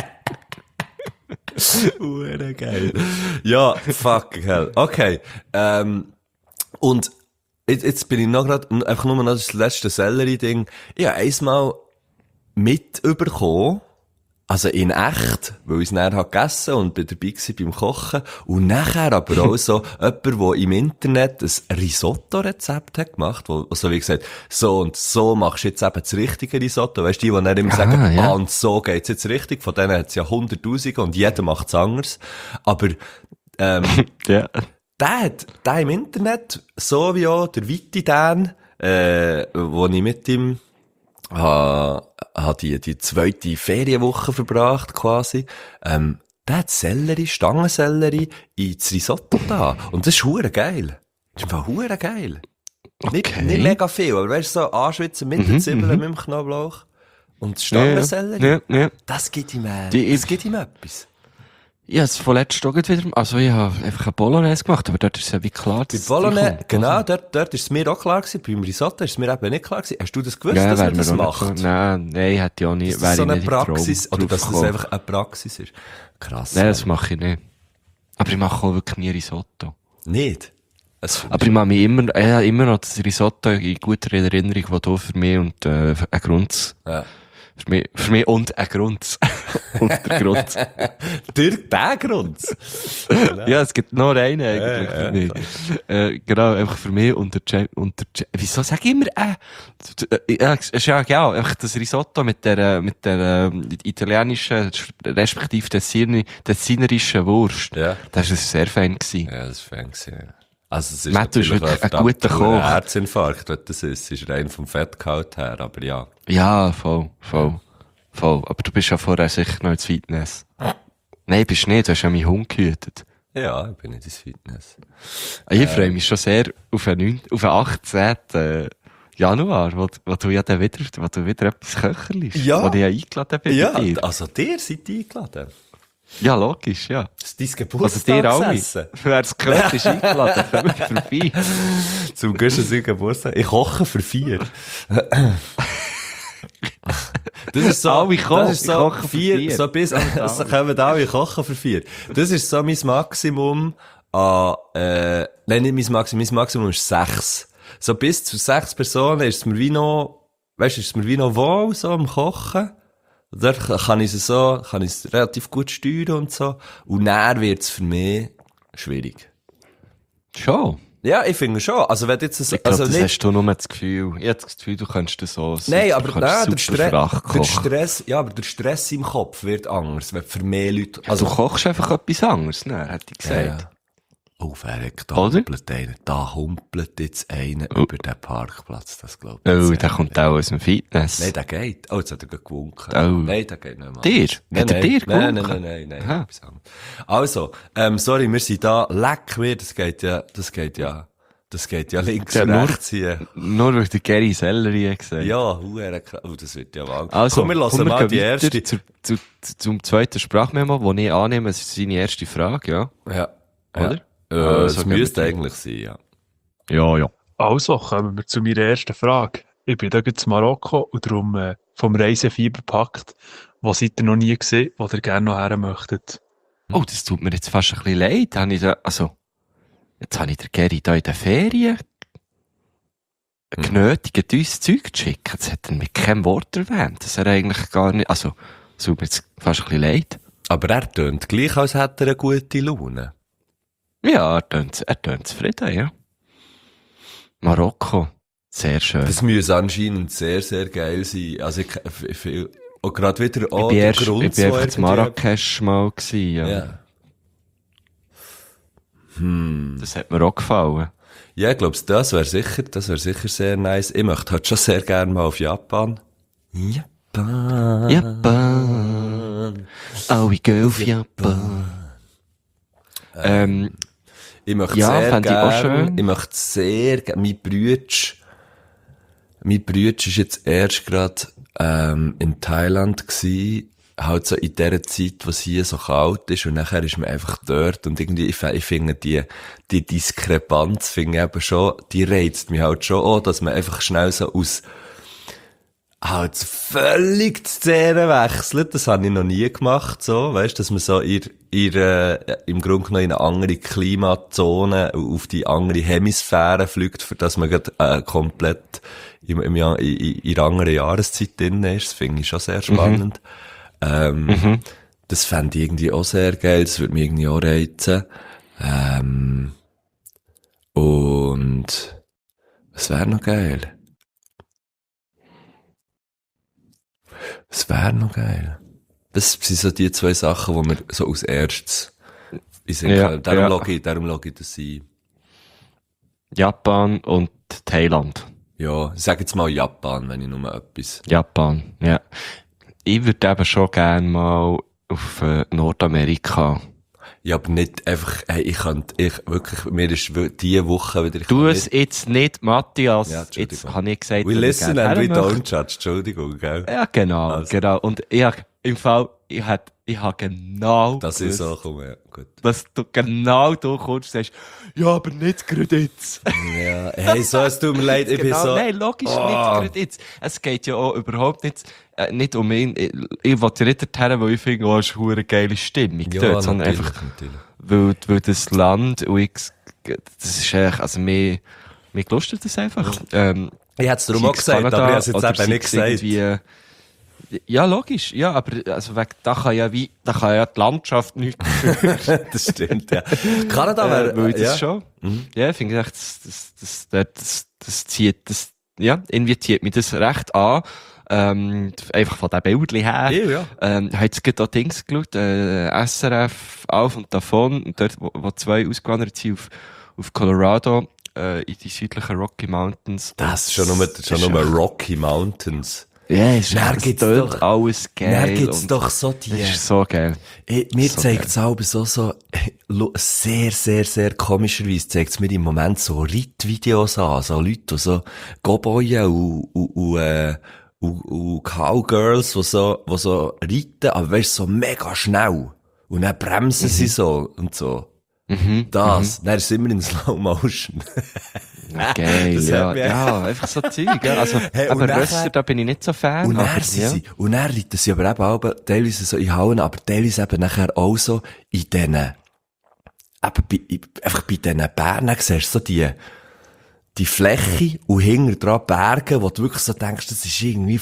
Hure geil. Ja, fucking hell. Okay. Und jetzt bin ich noch grad, einfach nur noch das letzte Sellerie-Ding. Ich habe einmal mitbekommen, also in echt, weil ich es nachher gegessen und bin dabei gewesen beim Kochen. Und nachher aber auch so jemand, der im Internet ein Risotto-Rezept hat gemacht, wo so wie gesagt, so und so machst du jetzt eben das richtige Risotto. Weißt du, die dann immer sagen, ja. und so geht's jetzt richtig. Von denen hat es ja 100'000 und jeder macht's anders. Aber, ja. der hat im Internet, so wie auch der Witti Dan, wo ich mit ihm die zweite Ferienwoche verbracht, quasi. Der hat Stangensellerie ins Risotto da. Und das ist hure geil. Das ist einfach hure geil. Okay. Nicht mega viel, aber weißt du, so anschwitzen mit den Zwiebeln, mit dem Knoblauch. Und Stangensellerie, ja. das gibt ihm etwas. Ja, es vorletzt auch wieder, also ich habe einfach eine Bolognese gemacht, aber dort ist es ja wie klar, Bei Bolognese, genau, dort ist es mir auch klar gewesen, beim Risotto ist es mir eben nicht klar gewesen. Hast du das gewusst, ja, dass man das macht? Nein, hätte ich auch nicht, dass das so eine Praxis, oder dass das einfach eine Praxis ist. Krass. Nein, das mache ich nicht. Aber ich mache auch wirklich nie Risotto. Nicht? Aber ich mache mich immer noch das Risotto in guter Erinnerung, das du für mich und, ein Grund. Ja. Für mich und ein Grund. Und der Grund. Der Grund? Ja, es gibt nur einen eigentlich für mich. Genau, einfach für mich und der wieso sag ich immer, ja, ist ja, genau, einfach das Risotto mit der italienischen, respektive designerischen Wurst. Ja. Das war sehr fein gewesen. Ja, das war fein gewesen, ja. Also, es ist Matthew ist wirklich ein guter Koch. Ein Herzinfarkt, wenn das ist rein vom Fettgehalt her, aber ja. Ja, voll. Aber du bist ja vorher sicher noch ins Fitness. Nein, bist nicht, du hast ja meinen Hund gehütet. Ja, ich bin nicht ins Fitness. Ich freue mich schon sehr auf den 18. Januar, wo du ja dann wieder etwas köcherlichst. Ja. Wo ich ja eingeladen bin. Ja, bei dir. also dir seid ihr eingeladen. Ja, logisch, ja. Das ist dein Also Geburtstag. dir alle. Wer es gehört, ist eingeladen. Komm vorbei. Zum Guschen Geburtstag. Ich koche für 4. Das ist so, alle kochen, das ist so ich koche für 4, 4. so bis, also kommen alle kochen für 4. Das ist so mein Maximum an, nein, nicht mein Maximum ist 6. So bis zu 6 Personen ist es mir wie noch wohl, so am Kochen. Dort kann ich es relativ gut steuern und so. Und dann wird's für mich schwierig. Schon? Ja, ich finde schon. Also, wenn jetzt, Ich glaube, also das nicht, hast du nur das Gefühl. Ich habe das Gefühl, du könntest das so. nein, aber du könntest super flach der kochen. der Stress im Kopf wird anders, wenn für mehr Leute, Also, du kochst einfach etwas anderes, ne? Hätte ich gesagt. ja. Oh, verreckt, Oder? da humpelt jetzt einer über den Parkplatz, das glaub ich. Oh, der kommt auch aus dem Fitness. Nein, der geht. Oh, jetzt hat er gewunken. Oh. Nein, der geht nicht mehr. Dir? Hat er dir Nein, gewunken? nein. Aha. Etwas anderes. Also, sorry, wir sind da, leck mir, das geht ja links Ja, und nur- rechts hier. Nur weil der Gary Sellerie gesagt hat. Ja, oh, das wird ja wahr. Also, Komm, wir lassen mal die gehen weiter erste. zum zweiten Sprachmemo, das ich annehme, es ist seine erste Frage, ja. Ja. Oder? Das gehen wir müsste durch. eigentlich sein, ja. Ja. Also, kommen wir zu meiner ersten Frage. Ich bin da gerade in Marokko und darum vom Reisefieber gepackt. Wo seid ihr noch nie gesehen, wo ihr gerne noch her möchtet? Oh, das tut mir jetzt fast ein bisschen leid. Jetzt habe ich der Gary da in den Ferien genötigt, uns Zeug zu schicken. Das hat er mit keinem Wort erwähnt. Das er eigentlich gar nicht, also, es tut mir jetzt fast ein bisschen leid. Aber er tönt gleich, als hätte er eine gute Laune. Ja, er tönt zufrieden, ja. Marokko. Sehr schön. Das muss anscheinend sehr, sehr geil sein. Also und gerade wieder Ich bin einfach zu Marrakesch mal gewesen, ja. Ja. Das hat mir auch gefallen. Ja, ich glaube, das wäre sicher sehr nice. Ich möchte halt schon sehr gerne mal auf Japan. Japan. Oh, we go auf Japan. Ich möchte Ja, sehr fände ich auch gerne, schön. ich möchte sehr gerne, mein Brütsch ist jetzt erst gerade, in Thailand gsi, halt so in der Zeit, wo es hier so kalt ist, und nachher ist man einfach dort, und irgendwie, ich finde die Diskrepanz, finde ich eben schon, die reizt mich halt schon an, dass man einfach schnell so aus, halt völlig die Szene wechselt, das habe ich noch nie gemacht, so, weißt, dass man so im Grunde genommen in eine andere Klimazone, auf die andere Hemisphäre fliegt, für dass man gerade, komplett in einer anderen Jahreszeit drin ist, das finde ich schon sehr spannend. Das fände ich irgendwie auch sehr geil, das würde mich irgendwie auch reizen. Und, was wäre noch geil? Das wäre noch geil. Das sind so die zwei Sachen, die mir so als erstes darum logge ich das ein. Japan und Thailand. Ja, ich sage jetzt mal Japan, wenn ich nur etwas. Japan, ja. Ich würde eben schon gerne mal auf Nordamerika. Ja, aber nicht einfach, hey, mir ist diese Woche wieder... Du es jetzt nicht, Matthias. Ja, Jetzt habe ich gesagt, We dass ich listen gerne and we her don't möchte. judge, Entschuldigung, gell? Ja, genau, Also. genau. Und ich habe genau Das ist so, komm, ja, gut. dass du kommst und sagst, ja, aber nicht gerade jetzt. Ja, hey, so, es tut mir leid, ich bin so... Nein, logisch, nicht gerade jetzt. Es geht ja auch überhaupt nicht um ihn. Ich will ja nicht dorthin, weil ich finde, oh, es ist eine geile Stimmung dort, sondern einfach, weil das Land, und das ist eigentlich, also mir gelustet das einfach. Ich hätte es darum auch gesagt, Kanada, aber ich habe es jetzt oder eben nicht sei es gesagt. Ja, logisch, ja, aber, also, da kann ja die Landschaft nichts dafür. Das stimmt, ja. Kanada wäre... Weil das ja. schon. Ja, ich finde echt, das zieht, irgendwie zieht mich das recht an. Einfach von den Bildchen her. Ja. Ich habe jetzt gerade auch Dings geschaut, SRF auf und davon, und dort, wo zwei ausgewandert sind auf Colorado, in die südlichen Rocky Mountains. Das ist schon nur Rocky Mountains. Ja, es Dann gibt's doch alles geil. Dann gibt's und doch so die... das ist so geil. Mir So zeigt es aber so sehr, sehr, sehr komischerweise zeigt es mir im Moment so Reitvideos an, so Leute, die so Cowboyen und Cowgirls, die so reiten, aber weißt so mega schnell. Und dann bremsen sie so und so. Dann ist es immer in Slow Motion. Geil, Das ja. hat mich- Ja, einfach so Zeug, ja. Also, Hey, und aber nachher- Rösser, da bin ich nicht so Fan. Und aber, dann reiten sie aber eben auch teilweise so in Hallen, aber teilweise eben nachher auch so in diesen, einfach bei diesen Bergen, siehst du so die Fläche und hinten dran Berge, wo du wirklich so denkst, das ist irgendwie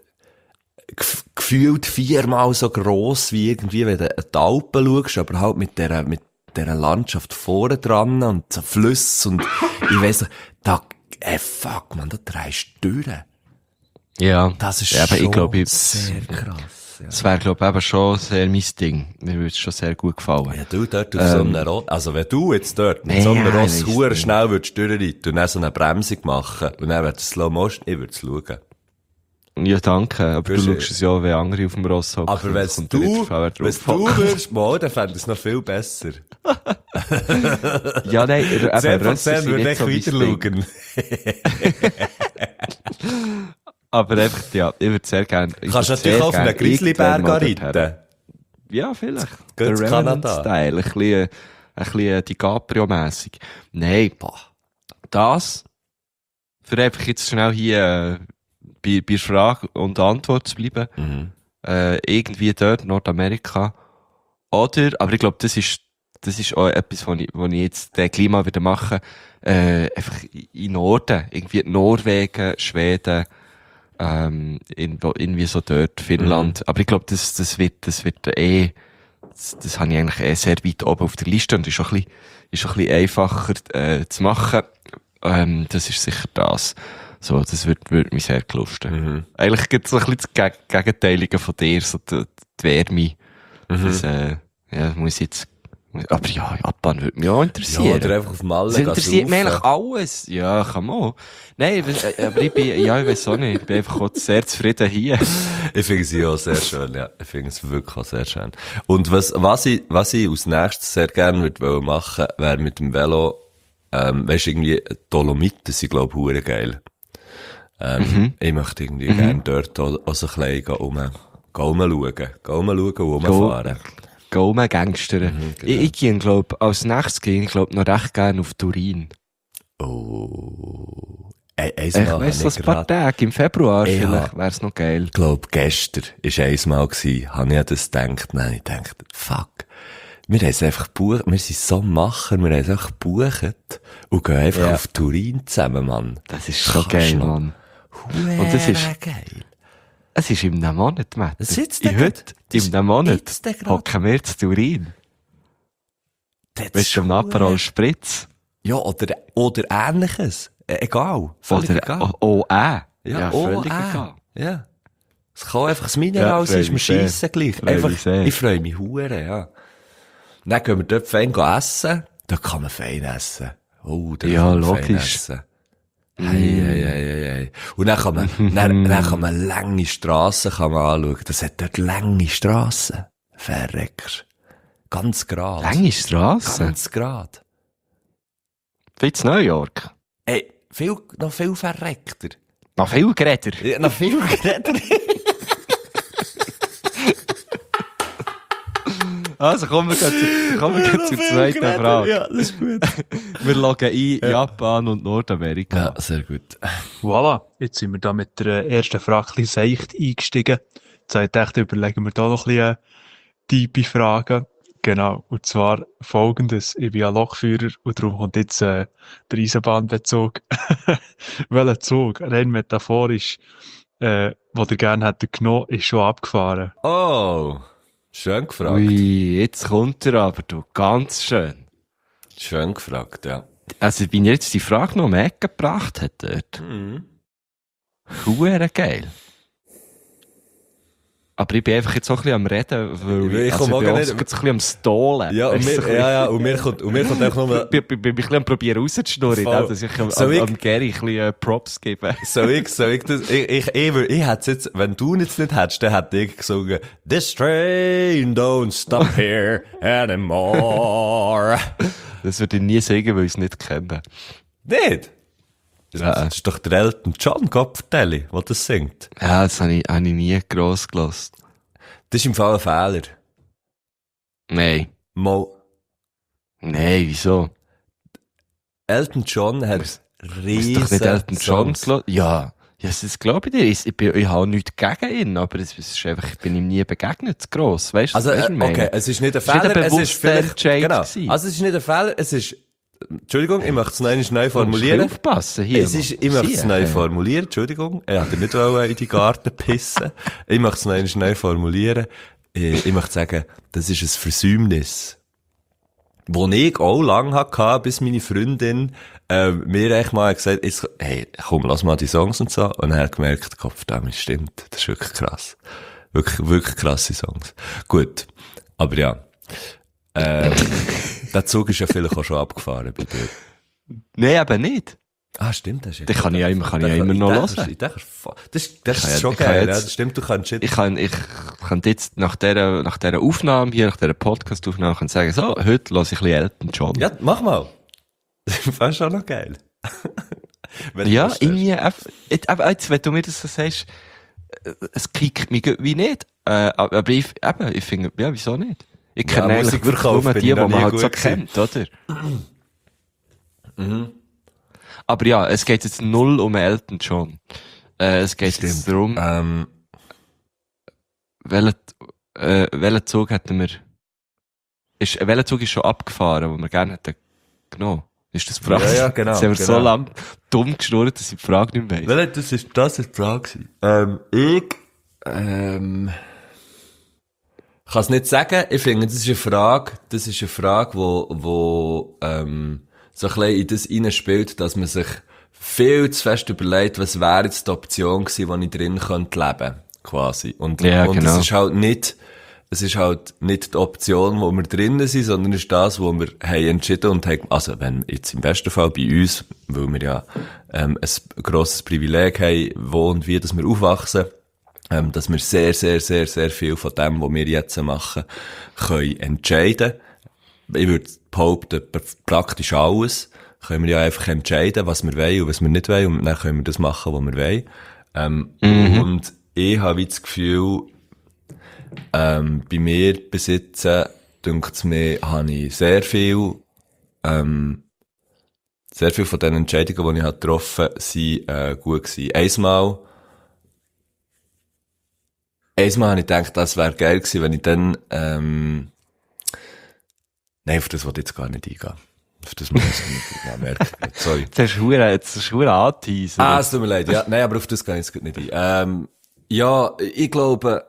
gefühlt 4-mal so gross wie irgendwie, wenn du an die Alpen schaust, aber halt mit dieser Landschaft vorne dran und so Flüsse und ich weiss nicht, fuck man, da drehst du durch. ja. Das ist Ja, aber schon ich glaube, sehr krass. Ja. das wäre, glaube ich, eben schon sehr mein Ding. Mir würde es schon sehr gut gefallen. Ja, du dort auf so einem Ross, also wenn du jetzt dort mit so einem Ja, Ross ich weiss hure nicht. schnell würdest durchreiten und dann so eine Bremsung machen und dann wird es Slow Motion, ich würde es schauen. Ja, danke. Aber Würdest du du- schaust es ja, wenn andere auf dem Ross hocken. Aber Das kommt ja nicht drauf an, wer drauf hockt. würdest mal, dann fände ich es noch viel besser. Ja, nein, eben 10% Rösser sind würde nicht ich so mein wieder Ding. schauen. Aber einfach, ja, ich würde sehr gerne. Kannst du natürlich auch auf einen Grizzlyberg reiten. Ja, vielleicht. Geht Der zu Kanada. Revenant-Style. Ein bisschen DiCaprio-mässig. Nein, das, für einfach jetzt schnell hier, bei Frage und Antwort zu bleiben, irgendwie dort, Nordamerika, oder, aber ich glaube, das ist auch etwas, was ich jetzt den Klima wieder mache, einfach in Norden, irgendwie Norwegen, Schweden, irgendwie so dort, Finnland. Aber ich glaube, das wird das habe ich eigentlich sehr weit oben auf der Liste und ist auch ein bisschen einfacher, zu machen. Das ist sicher das. So, das würde mich sehr gelusten. Eigentlich gibt es ein bisschen das Gegenteilige von dir, so die Wärme. Das, muss jetzt, aber ja, Japan würde mich auch interessieren. Ja, oder einfach auf Malle Das interessiert mich eigentlich alles. Ja, kann man auch. Nein, aber ich weiß auch nicht. Ich bin einfach auch sehr zufrieden hier. Ich finde sie auch sehr schön, ja. Ich finde es wirklich auch sehr schön. Und was ich als nächstes sehr gerne würde machen, wäre mit dem Velo, weisst irgendwie, Dolomiten sind, glaube ich, hure geil. Ich möchte irgendwie gerne dort auch so ein bisschen schauen und rumfahren. Gaumen Gangster. Genau. Ich gehe, als nächstes noch recht gerne auf Turin. Oh. Ich weiss, so ein paar Tage im Februar vielleicht wär's noch geil. Ich glaube, gestern war einmal habe ich an das gedacht. Nein, ich dachte, fuck. Wir haben es einfach gebucht, wir sind so Macher, wir haben es einfach gebucht und gehen einfach auf Turin zusammen, Mann. Das ist schon geil, Mann. Und das ist geil. Es ist in einem Monat, Matt. In einem Monat hocken wir zu Turin. Weißt du, am Aperol Spritz? Ja, oder ähnliches. Egal. Völlig egal. Ja, völlig egal. Ja. Es kann einfach das Mineral sein, ist mir scheisse gleich. Ich freue mich hure, ja. Dann gehen wir dort fein essen. Da kann man fein essen. Oh, da kann man fein essen. Hey. Und dann kann man, dann kann man lange Strassen anschauen. Das hat dort lange Strassen. Verrecker. Ganz gerade. Lange Strassen? Ganz gerade. Wie in New York? Ey, noch viel verreckter. Noch viel Geräter? Ja, noch viel Geräter. Also, kommen wir zur zweiten Frage. Ja, das ist gut. Wir loggen ein Japan und Nordamerika. Ja, sehr gut. Voilà, jetzt sind wir da mit der ersten Frage ein bisschen seicht eingestiegen. Jetzt habe ich gedacht, überlegen wir da noch ein bisschen tiefe Fragen. Genau, und zwar folgendes. Ich bin ja Lokführer und darum kommt jetzt der Eisenbahnbezug. Welcher Zug, rein metaphorisch, den ihr gerne hättet genommen, ist schon abgefahren. Oh, schön gefragt. Ui, jetzt kommt er aber, du, ganz schön. Schön gefragt, ja. Also, wenn ihr jetzt die Frage noch mehr gebracht hat dort. Huere geil. Aber ich bin einfach jetzt auch ein bisschen am Reden, weil ich komme auch bin nicht ein bisschen am Stallen. Ja, und mir kommt einfach nur... Ich bin ein bisschen am probieren rauszuschnurren, dass ich am Gary ein bisschen Props gebe. Soll ich das? Ich hätte jetzt, wenn du jetzt nicht hättest, dann hätte ich gesungen, This train don't stop here anymore. Das würde ich nie sagen, weil ich es nicht kenne. Nicht? Ja. Das ist doch der Elton John, Kopfvertelli, der das singt. Ja, das habe ich nie gross gelassen. Das ist im Fall ein Fehler. Nein. Nein, wieso? Elton John hat riesen Ist doch nicht Elton John Songs. gelassen? Ja, das glaube ich dir. Ich habe nichts gegen ihn, aber es ist einfach, ich bin ihm nie begegnet, gross. Weißt du, Also, okay, es ist nicht ein Fehler, es ist vielleicht, genau. Also, es ist nicht ein Fehler, es ist, Entschuldigung, ich möchte es noch einmal neu formulieren. Aufpassen hier. Ich möchte es neu formulieren, Entschuldigung. Ich wollte nicht in die Garten pissen. Ich möchte es noch einmal neu formulieren. Ich möchte sagen, das ist ein Versäumnis. Wo ich auch lange hatte, bis meine Freundin, mir echt mal gesagt hat, hey, komm, lass mal die Songs und so. Und er hat gemerkt, Kopf, das stimmt. Das ist wirklich krass. Wirklich krasse Songs. Gut. Aber ja. Der Zug ist ja vielleicht auch schon abgefahren bei dir. Nein, eben nicht. Ah, stimmt, das ist Den kann ich ja immer noch hören. Das ist schon geil, ja. Das stimmt, du kannst Ich kann jetzt nach dieser Aufnahme hier, nach dieser Podcast-Aufnahme sagen, so, heute höre ich ein bisschen Elton John. Ja, mach mal. Das ist schon noch geil. Ja, irgendwie, aber jetzt, wenn du mir das so sagst, es kickt mich wie nicht. Aber ich finde, ja, wieso nicht? Ich kenne eigentlich wirklich nur die man halt so kennt, oder? Aber ja, es geht jetzt null um Elton John. Es geht jetzt darum, welchen Zug hätten wir, welcher Zug ist schon abgefahren, den wir gerne hätten genommen? Ist das die Frage? Ja, genau. Jetzt haben wir so lange dumm geschnurrt, dass ich die Frage nicht mehr weiss. Das ist die Frage. kann es nicht sagen. Ich finde, das ist eine Frage, wo so ein bisschen in das hineinspielt, dass man sich viel zu fest überlegt, was wäre jetzt die Option gewesen, wo ich drin könnte leben, quasi. Und genau. es ist halt nicht die Option, wo wir drinnen sind, sondern es ist das, wo wir haben entschieden und haben, also wenn jetzt im besten Fall bei uns, weil wir ja ein grosses Privileg haben, wo und wie, dass wir aufwachsen, dass wir sehr, sehr, sehr, sehr viel von dem, was wir jetzt machen, können entscheiden. Ich würde behaupten, praktisch alles können wir ja einfach entscheiden, was wir wollen und was wir nicht wollen, und dann können wir das machen, was wir wollen. Und ich habe wie das Gefühl, bei mir besitzen, denkt's mir, habe ich sehr viel von den Entscheidungen, die ich getroffen habe, sind gut gewesen. Einmal habe ich gedacht, das wäre geil gewesen, wenn ich dann, nein, auf das wollte ich jetzt gar nicht eingehen. Auf das muss ich nicht merken. Sorry. Jetzt ist verdammt anteasen. Es tut mir leid, ja. Nein, aber auf das kann ich jetzt nicht ein. Ja, ich glaube,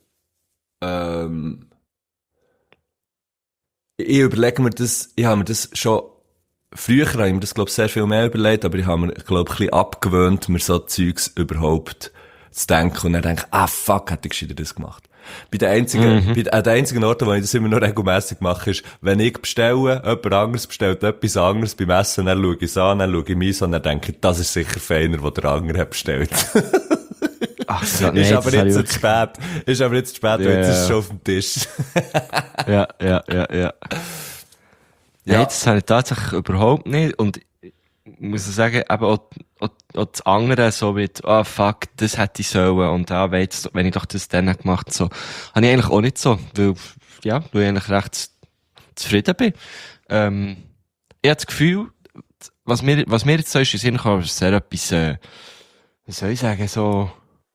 ich überlege mir das, ich habe mir das schon, früher habe ich mir das, glaube ich, sehr viel mehr überlegt, aber ich habe mir, glaube ich, ein bisschen abgewöhnt, mir so Zeugs überhaupt zu denken und dann denke ich, fuck, hätte ich gescheiter das gemacht. Der einzigen Ort, wo ich das immer noch regelmässig mache, ist, wenn ich bestelle, jemand anderes bestellt etwas anderes beim Essen, dann schaue ich es an, dann schaue ich mich an, dann denke ich, das ist sicher feiner, was der andere hat bestellt. Ach so, nee, ist aber jetzt zu spät. Weil jetzt ist es schon auf dem Tisch. Ja. Jetzt habe ich tatsächlich überhaupt nicht, und ich muss sagen, eben auch das andere, so mit, fuck, das hätte ich sollen, und wenn ich doch das dann gemacht, so, habe ich eigentlich auch nicht so, weil ich eigentlich recht zufrieden bin. Ich habe das Gefühl, was mir jetzt so ist, in den Sinn kam, ist sehr etwas, wie soll ich sagen, so,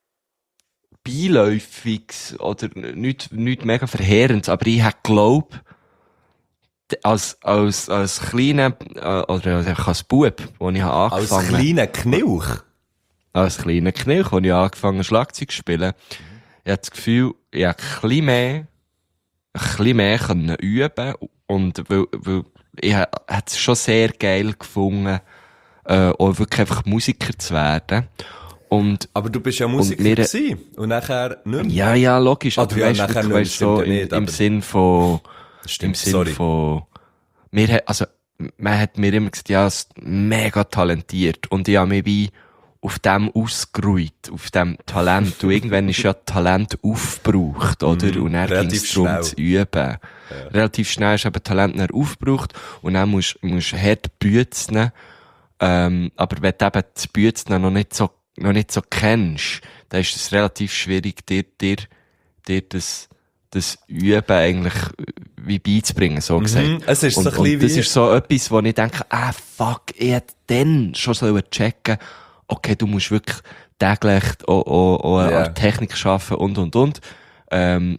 beiläufiges, oder nicht mega verheerendes, aber ich habe glaubt, als kleiner, oder als Bub, wo ich angefangen habe. Als kleiner Knilch? Als kleiner Knilch, wo ich angefangen habe, Schlagzeug zu spielen. Ich habe das Gefühl, ich habe ein bisschen mehr können üben, und weil ich habe es schon sehr geil gefunden, auch wirklich einfach Musiker zu werden. Aber du bist ja Musiker gewesen. Und nachher nicht mehr. Ja, logisch. Aber weißt, so im Sinn von, man hat mir immer gesagt, ja, ist mega talentiert. Und ich habe mich wie auf dem ausgeruht, auf dem Talent. Und irgendwann ist ja Talent aufgebraucht, oder? Und dann ging es darum zu üben. Ja. Relativ schnell ist eben Talent dann aufgebraucht. Und dann musst du hart bützen. Aber wenn du eben das Büzen noch nicht so kennst, dann ist es relativ schwierig, dir das Üben eigentlich wie beizubringen, so gesagt. Es ist und, so und das ist so etwas, wo ich denke, fuck, ich hätte dann schon checken, okay, du musst wirklich täglich auch an Technik arbeiten und. Weil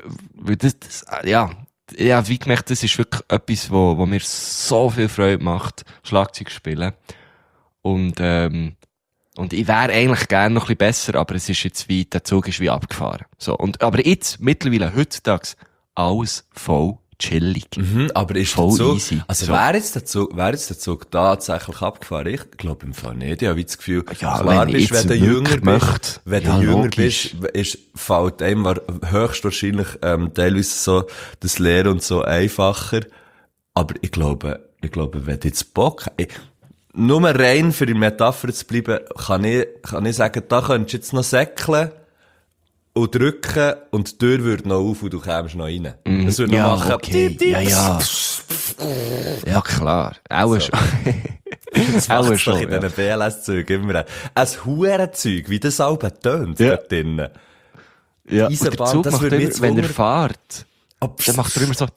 wie gemerkt, das ist wirklich etwas, wo mir so viel Freude macht, Schlagzeug spielen. Und ich wäre eigentlich gerne noch ein bisschen besser, aber es ist jetzt der Zug ist wie abgefahren. So. Aber jetzt, mittlerweile, heutzutage, alles voll chillig. Aber ist voll der Zug, easy. also so. wäre jetzt der Zug tatsächlich abgefahren? Ich glaube im Fall nicht. Ich habe das Gefühl, ja, klar wenn bist, wenn du jünger bist, logisch. fällt einem höchstwahrscheinlich, teilweise so, das Lehren und so einfacher. Aber ich glaube, wenn du jetzt Bock, nur rein für die Metapher zu bleiben, kann ich sagen, da könntest du jetzt noch säckeln und drücken und die Tür würde noch auf und du kommst noch rein. Das würde noch machen. Okay. Ja, klar. Auch schon. Das macht es doch in diesen BLS-Zügen immer ein Hurenzeug, wie das Alben tönt dort drinnen. Ja. Eisenbahn, und der Zug macht immer, wenn er fährt, dann macht er immer so.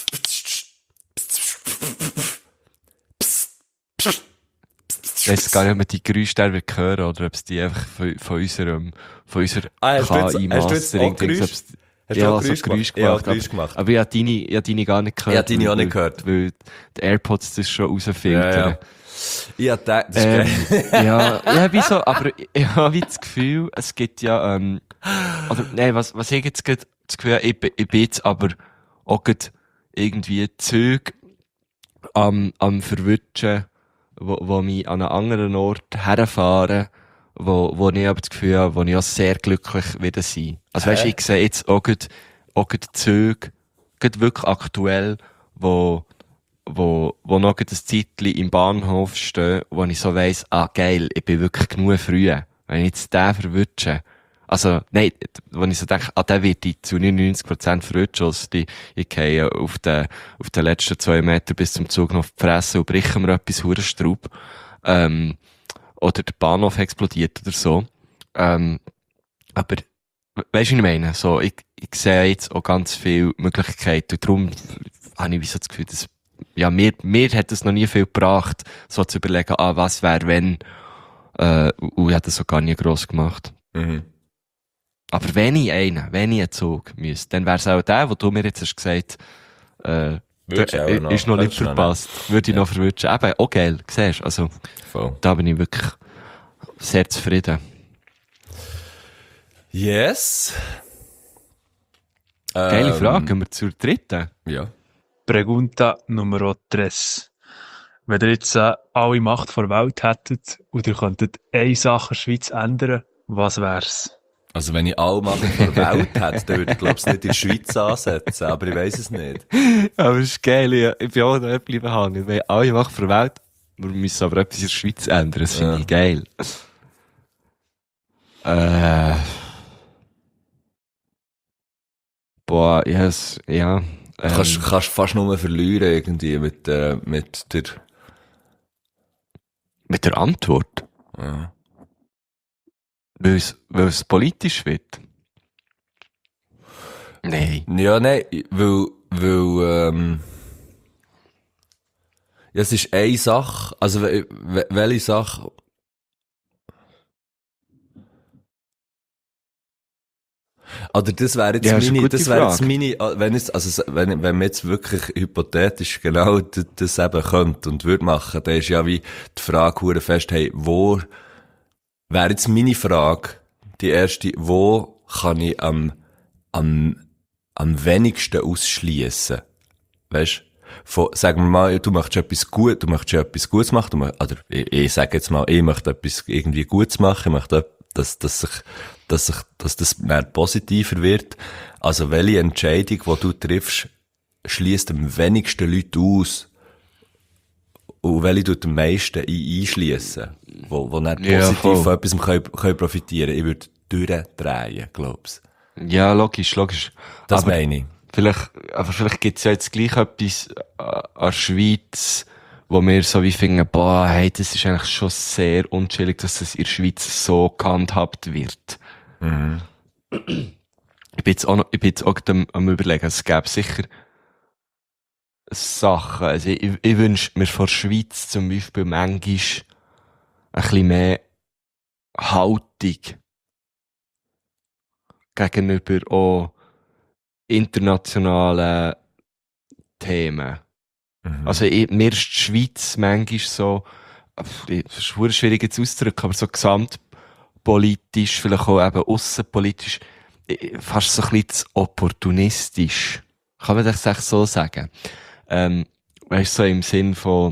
Ich weiss gar nicht, ob man die Geräusche da hören oder ob es die einfach von unserer hast du jetzt auch Geräusche? Hast ja, du auch so Geräusch Ja, gemacht. Geräusch gemacht. Aber ich habe deine gar nicht gehört. Ich habe deine auch nicht gehört. Weil die AirPods das schon rausfiltern. Ja. Ich habe das ist geil. ja, wieso? Aber ich habe wie das Gefühl, es gibt ja, oder, nein, was ich jetzt gerade das Gefühl habe, ich bin jetzt aber auch gerade irgendwie Züge am Verwutschen, wo mich an einen anderen Ort herfahren, wo ich aber das Gefühl habe, wo ich auch sehr glücklich wieder sein. Also weisst du, ich sehe jetzt auch gerade Züge, gerade wirklich aktuell, wo noch ein Zeitchen im Bahnhof stehen, wo ich so weiss, geil, ich bin wirklich genug früh. Wenn ich jetzt den verwutsche, also, nein, wo ich so denke, der wird ich zu 99% verwutschen, also ich gehe auf den letzten 2 Meter bis zum Zug noch auf die Fresse und breche mir etwas Hurenstraub, oder der Bahnhof explodiert oder so. Aber, weisst du, was ich meine? So, ich sehe jetzt auch ganz viele Möglichkeiten und darum habe ich wie so das Gefühl, dass ja, mir hat es noch nie viel gebracht, so zu überlegen, was wäre, wenn, und ich habe das so gar nie gross gemacht. Mhm. Aber wenn ich einen Zug müsste, dann wäre es auch der, wo du mir jetzt hast gesagt, ist noch nicht verpasst. Würde ich noch verwünschen. Eben, auch geil, siehst du, also, voll. Da bin ich wirklich sehr zufrieden. Yes. Geile Frage, gehen wir zur dritten. Ja. Pregunta numero 3. Wenn ihr jetzt alle Macht der Welt hättet und ihr könntet eine Sache in der Schweiz ändern, was wär's? Also wenn ich alle Macht der Welt hätte, dann würde ich glaube ich nicht in der Schweiz ansetzen, aber ich weiss es nicht. Aber es ist geil, ich bin auch noch bleiben hängen. Wir haben alle Macht der Welt, wir müssen aber etwas in der Schweiz ändern, das finde ich geil. Boah, yes, ja. Kannst fast nur verlieren irgendwie mit der... Mit der Antwort? Ja. Weil es politisch wird? Nein. Ja, nein, weil ja, es ist eine Sache, also welche Sache... Oder das wäre jetzt meine, wenn man jetzt wirklich hypothetisch genau das eben könnte und würde machen, dann ist ja wie die Frage hure fest, hey, wo wäre jetzt meine Frage, die erste, wo kann ich am wenigsten ausschliessen? Weisst? Sagen wir mal, du möchtest etwas Gutes machen, oder ich sage jetzt mal, ich möchte etwas irgendwie Gutes machen, ich möchte, dass das mehr positiver wird. Also, welche Entscheidung, die du triffst, schließt am wenigsten Leute aus, und welche tut am meisten einschliessen, wo nicht positiv von etwas können profitieren. Ich würde durchdrehen, glaub's. Ja, logisch. Das meine ich. Vielleicht gibt's ja jetzt gleich etwas an der Schweiz, wo wir so wie finden, hey, das ist eigentlich schon sehr unchillig, dass das in der Schweiz so gehandhabt wird. Mhm. Ich bin jetzt auch am Überlegen, es gäbe sicher Sachen, also ich wünsche mir von der Schweiz zum Beispiel manchmal ein bisschen mehr Haltung gegenüber auch internationalen Themen. Mhm. Also mir ist die Schweiz manchmal so, es ist verdammt schwierig jetzt auszudrücken, aber so gesamtpolitisch, vielleicht auch eben aussenpolitisch, fast so ein bisschen zu opportunistisch. Kann man das echt so sagen? Weißt du, so im Sinn von,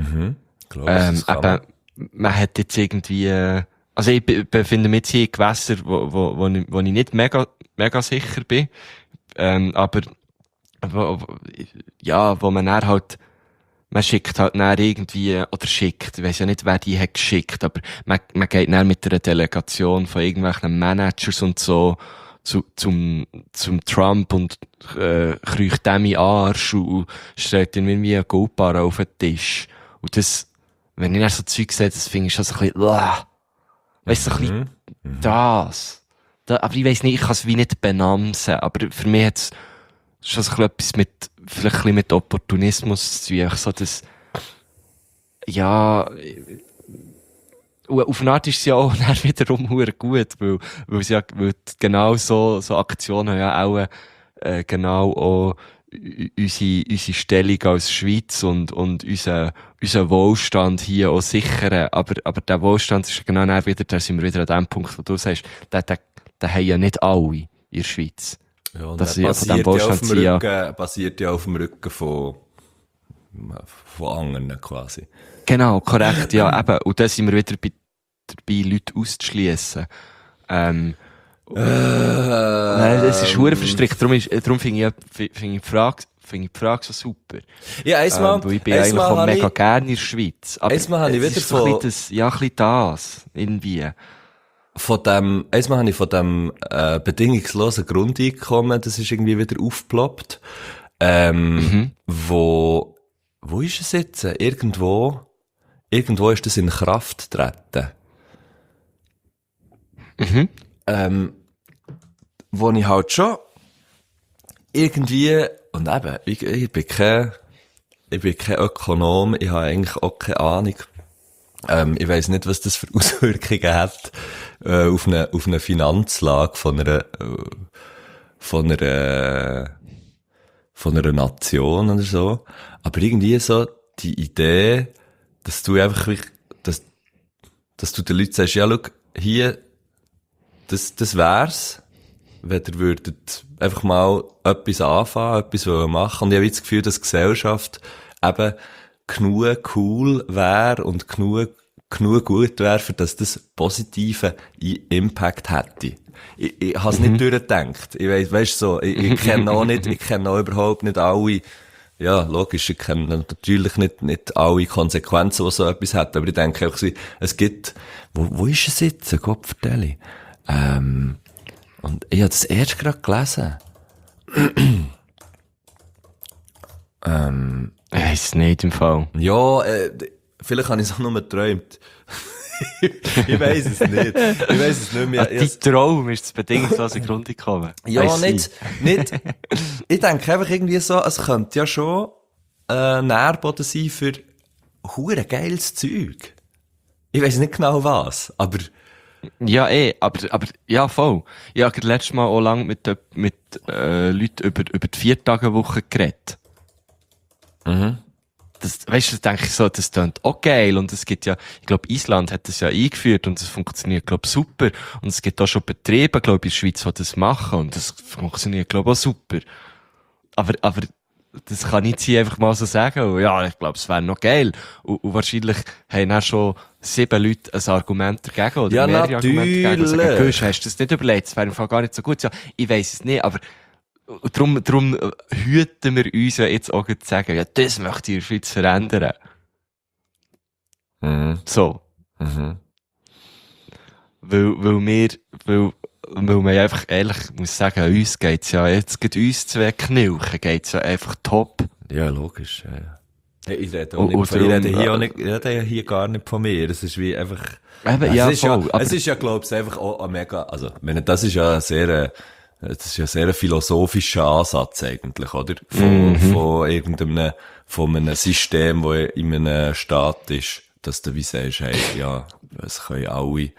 man hat jetzt irgendwie, also ich befinde mich jetzt hier in Gewässern, wo ich nicht mega sicher bin, aber, wo man dann halt, man schickt halt dann irgendwie, oder schickt, ich weiss ja nicht, wer die hat geschickt, aber man geht dann mit einer Delegation von irgendwelchen Managers und so zum Trump und kreucht dem in den Arsch und stellt ihn irgendwie einen Goldbarren auf den Tisch. Und das, wenn ich dann so Zeug sehe, das finde ich schon so ein bisschen, weißt du, so ein bisschen das. Aber ich weiss nicht, ich kann es wie nicht benamsen, aber für mich hat es schon so etwas vielleicht ein bisschen mit Opportunismus zu tun. So das, ja, Und auf eine Art ist es ja auch dann wiederum hure gut, weil genau so Aktionen ja auch, genau auch unsere Stellung als Schweiz und unser Wohlstand hier auch sichern. Aber der Wohlstand ist genau dann wieder, da sind wir wieder an dem Punkt, wo du sagst, den haben ja nicht alle in der Schweiz. Ja, und das basiert ja auf dem Rücken von anderen quasi. Genau, korrekt, ja, eben. Und da sind wir wieder dabei, Leute auszuschliessen. Das ist hure verstrickt. Darum finde ich die Frage so super. Ja, einmal, weil ich bin eigentlich auch mega gerne in der Schweiz. Aber einmal habe ich wieder ein bisschen das, irgendwie. Einmal habe ich von dem, bedingungslosen Grundeinkommen, das ist irgendwie wieder aufgeploppt. Wo ist es jetzt? Irgendwo ist das in Kraft getreten. Wo ich halt schon irgendwie, und eben, ich bin kein Ökonom, ich habe eigentlich auch keine Ahnung. Ich weiss nicht, was das für Auswirkungen hat, auf eine Finanzlage von einer Nation oder so. Aber irgendwie so die Idee, dass du einfach, dass du den Leuten sagst, ja, schau, hier, das wär's, wenn ihr würdet einfach mal etwas anfangen, etwas machen. Und ich habe das Gefühl, dass die Gesellschaft eben genug cool wäre und genug gut wäre, für dass das positiven Impact hätte. Ich habe es nicht durchgedacht. Ich weiss so, ich kenne auch überhaupt nicht alle, ja, logisch, ich kenne natürlich nicht alle Konsequenzen, die so etwas hat, aber ich denke auch, es gibt, wo ist es jetzt? Gott vertelle. Und ich habe das erst gerade gelesen. Ich weiss nicht im Fall. Ja, vielleicht habe ich es auch nur geträumt. Ich weiss es nicht mehr. Dein Traum ist das bedingungslose Grundeinkommen. Ja, nicht. Ich denke einfach irgendwie so, es könnte ja schon Nährboden sein für hure geiles Zeug. Ich weiss nicht genau was, aber... Ja, aber, ja, voll. Ich habe letztes Mal auch lang mit Leuten über die 4-Tage-Woche geredet. Weißt du, denke ich so, das klingt auch geil. Und es gibt ja, ich glaube, Island hat das ja eingeführt und es funktioniert, glaube ich, super. Und es gibt auch schon Betriebe, glaube ich, in der Schweiz, die das machen und das funktioniert, glaube ich, auch super. Aber das kann ich jetzt hier einfach mal so sagen. Und ja, ich glaube, es wäre noch geil. Und wahrscheinlich haben auch schon 7 Leute ein Argument dagegen oder ja, mehrere natürlich. Argumente dagegen. Sagen, Gusch, hast du das nicht überlegt? Das wäre im Fall gar nicht so gut. Ja, ich weiss es nicht, aber drum hüten wir uns ja jetzt auch zu sagen, ja, das möchte ich in der Schweiz verändern. So. Weil man ja einfach ehrlich muss sagen, uns geht's ja, jetzt geht uns 2 Knilchen, geht's ja einfach top. Ja, logisch, ja. Ich rede hier gar nicht von mir. Es ist wie einfach, eben, ja, es ist ja, glaub ich, einfach auch ein mega, also, das ist ja sehr ein philosophischer Ansatz eigentlich, oder? Von einem System, das in einem Staat ist, dass du wie sagst, hey, ja, es können alle,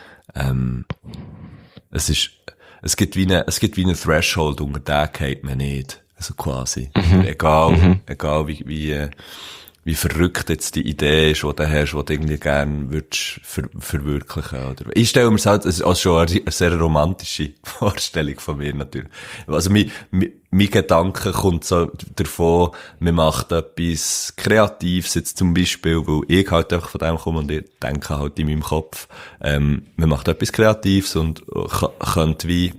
es gibt wie eine Threshold, unter der geht man nicht. Also quasi. Egal wie verrückt jetzt die Idee ist, die du hast, die du irgendwie gerne würdest verwirklichen, oder? Ich stelle mir es halt, als schon eine sehr romantische Vorstellung von mir, natürlich. Also, mein Gedanke kommt so davon, man macht etwas Kreatives, jetzt zum Beispiel, weil ich halt einfach von dem komme und ich denke halt in meinem Kopf, man macht etwas Kreatives und könnte wie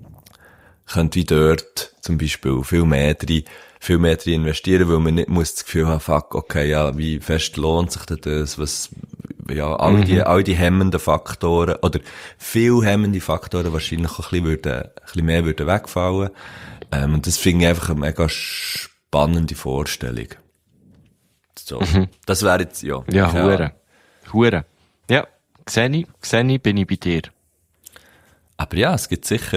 dort zum Beispiel viel mehr drin investieren, weil man nicht muss das Gefühl haben, fuck, okay, ja, wie fest lohnt sich denn das, was, ja, all die hemmenden Faktoren, oder viel hemmende Faktoren wahrscheinlich auch ein bisschen mehr würden wegfallen. Und das finde ich einfach eine mega spannende Vorstellung. So. Das wäre jetzt, ja. Ja, Hure. Ja, sehe ich, bin ich bei dir. Aber ja, es gibt sicher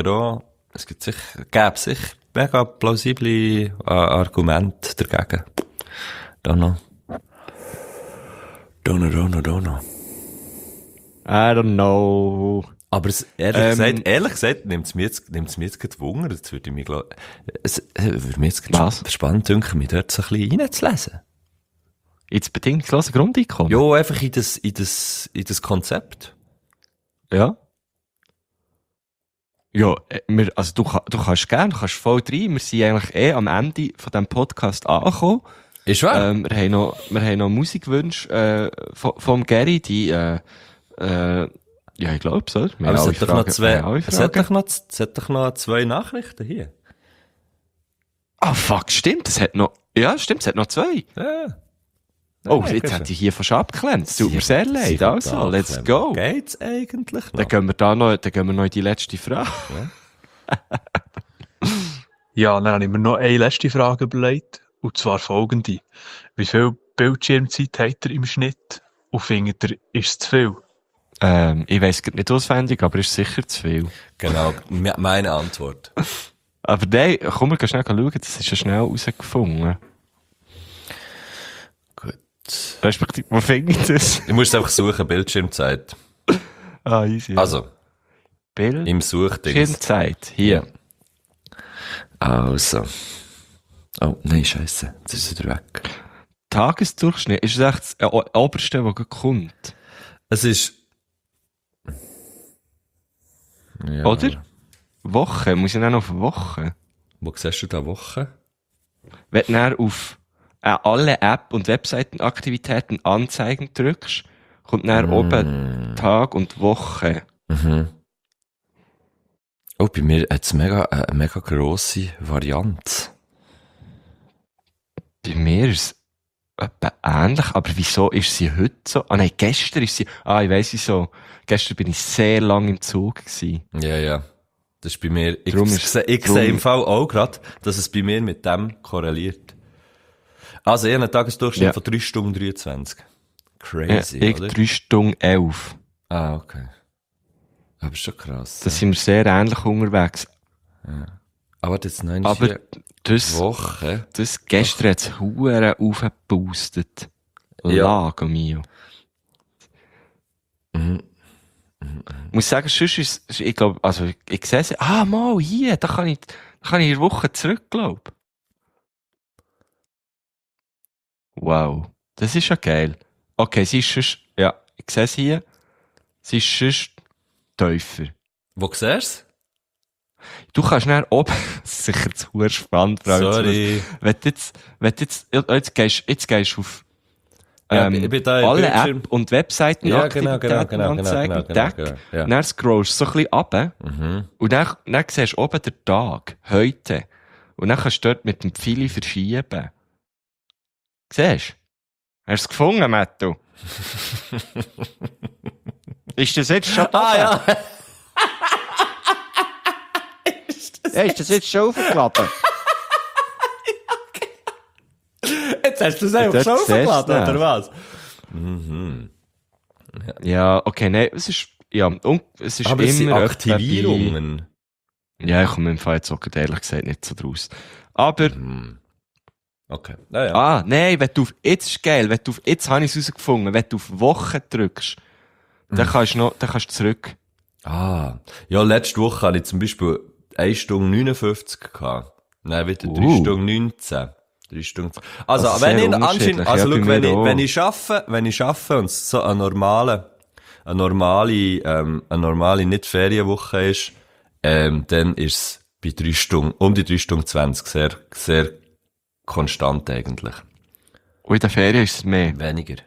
mega plausible Argumente dagegen. Don't know. I don't know. Aber ehrlich gesagt, nimmt's mir jetzt gerade Wunder, jetzt würde ich mich würde mir jetzt Was? spannend dünken, mich dort so ein bisschen reinzulesen. Jetzt bedingungslose Grundeinkommen? Jo, einfach in das Konzept. Ja. Ja, also du kannst gerne, du kannst voll rein. Wir sind eigentlich am Ende von diesem Podcast angekommen. Ist wahr? Wir haben noch Musikwünsche, vom Gary, die, ja, ich glaube so. Aber es hat doch noch zwei Nachrichten hier. Ah, fuck, stimmt, es hat noch zwei. Ja. Oh, jetzt hat ich hier fast abgeklemmt. Es tut mir sehr leid. Also, let's go. Geht's eigentlich noch? Dann gehen wir noch in die letzte Frage. Ja, dann habe ich mir noch eine letzte Frage überlegt. Und zwar folgende. Wie viel Bildschirmzeit hat ihr im Schnitt? Und findet ihr, ist es zu viel? Ich weiss nicht auswendig, aber ist sicher zu viel. Genau, meine Antwort. Aber nein, komm, wir gehen schnell schauen, das ist ja schnell rausgefunden. Gut. Respektive, wo finde ich das? Ich muss einfach suchen, Bildschirmzeit. Ah, easy. Also, im Suchdings. Bildschirmzeit, hier. Also. Oh, nein, scheisse. Jetzt ist er weg. Tagesdurchschnitt, ist das echt das oberste, was kommt? Es ist... Ja. Oder? Woche, muss ich dann auf Woche? Wo siehst du da Woche? Wenn du dann auf alle App- und Webseitenaktivitäten anzeigen drückst, kommt dann oben Tag und Woche. Mhm. Oh, bei mir hat es eine mega grosse Varianz. Bei mir ist es etwa ähnlich, aber wieso ist sie heute so? Ah nein, gestern ist sie, ich weiss wieso. Gestern bin ich sehr lang im Zug gewesen. Ja. Das ist bei mir, ich sehe im Fall auch gerade, dass es bei mir mit dem korreliert. Also, ich habe einen Tagesdurchschnitt von 3 Stunden 23. Crazy, ich oder? 3 Stunden 11. Ah, okay. Aber ist schon krass. Da sind wir sehr ähnlich unterwegs. Ja. Aber das nein, Aber das, Woche. das gestern hat es hure aufgeboostet. Ja. Lago mio. Ich muss sagen, sonst ist, ich glaube, also, ich sehe sie, mal, hier, da kann ich in der Woche zurück, glaub. Wow. Das ist ja geil. Okay, sie ist sonst, ja, ich sehe es hier. Sie ist sonst tiefer. Wo siehst Du kannst dann oben, das ist sicher zu spannend, Sorry. Wenn du jetzt gehst du auf, ich bin da alle Bildschirm. App- und Webseitenaktivitäten anzeigen, genau. Dann scrollst du so ein bisschen runter, und dann siehst du oben den Tag, heute. Und dann kannst du dort mit dem Pfeil verschieben. Siehst du? Hast du es gefunden, Matto? Ist das jetzt schon Ja. Ist das jetzt schon aufgeladen? Jetzt hast du es einfach Dort schon siehst du aufgeladen, das. oder was? Ja, okay, nein, es ist Aber es sind immer Aktivierungen. Ja, ich komme im Fall jetzt auch ehrlich gesagt nicht so draus. Aber, Okay. Ja. nein, jetzt ist geil, jetzt habe ich es herausgefunden, wenn du auf Woche drückst, dann kannst du zurück. Ja, letzte Woche hatte ich zum Beispiel 1 Stunde 59 gehabt. Nein, wieder 3 Stunden 19. 3 Stunden. Also, Das ist wenn sehr ich unterschiedlich. also, Ja, schau, bei mir auch. wenn ich arbeite und es so eine normale nicht Ferienwoche ist, dann ist es bei 3 Stunden, um die 3 Stunden 20 sehr, sehr konstant eigentlich. Und in der Ferien ist es mehr. Weniger.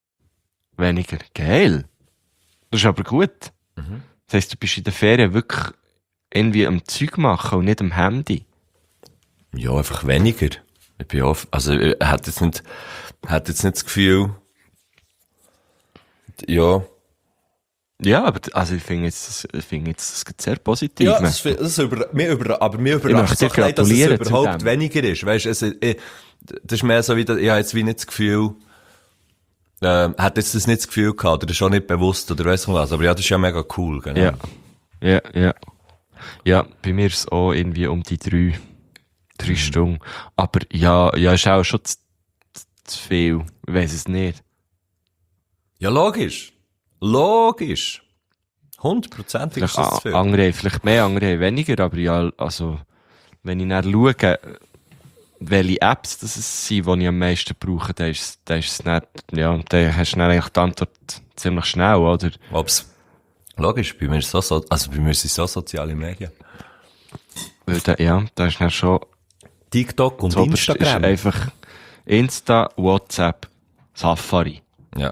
Geil. Das ist aber gut. Das heisst, du bist in der Ferien wirklich irgendwie am Zeug machen und nicht am Handy. Ja, einfach weniger. Ich bin also, ich hätte jetzt nicht das Gefühl, ja. Ja, aber also ich finde jetzt, das geht sehr positiv. Ja, ne? mir überrascht dir es dass es gratulieren zu überhaupt dem. weniger ist. Weißt du, das ist mehr so wie, ich habe jetzt wie nicht das Gefühl, hat jetzt das nicht das Gefühl gehabt, oder das ist schon nicht bewusst, oder weiss ich was. Aber ja, das ist ja mega cool, genau. Ja. Ja, bei mir ist es auch irgendwie um die 3 Stunden. Aber ja, ist auch schon zu viel. Ich weiss es nicht. Ja, logisch. Logisch. 100% ist das zu viel. Andere haben vielleicht mehr, andere haben weniger, aber ja, also, wenn ich dann schaue, welche Apps das sind, die ich am meisten brauche, dann ist es nicht, ja, dann hast du dann eigentlich die Antwort ziemlich schnell, oder? Logisch, bei mir ist es so, also bei mir sind es so soziale Medien. Weil da ist dann schon, TikTok und Instagram. ist einfach Insta, WhatsApp, Safari. Ja.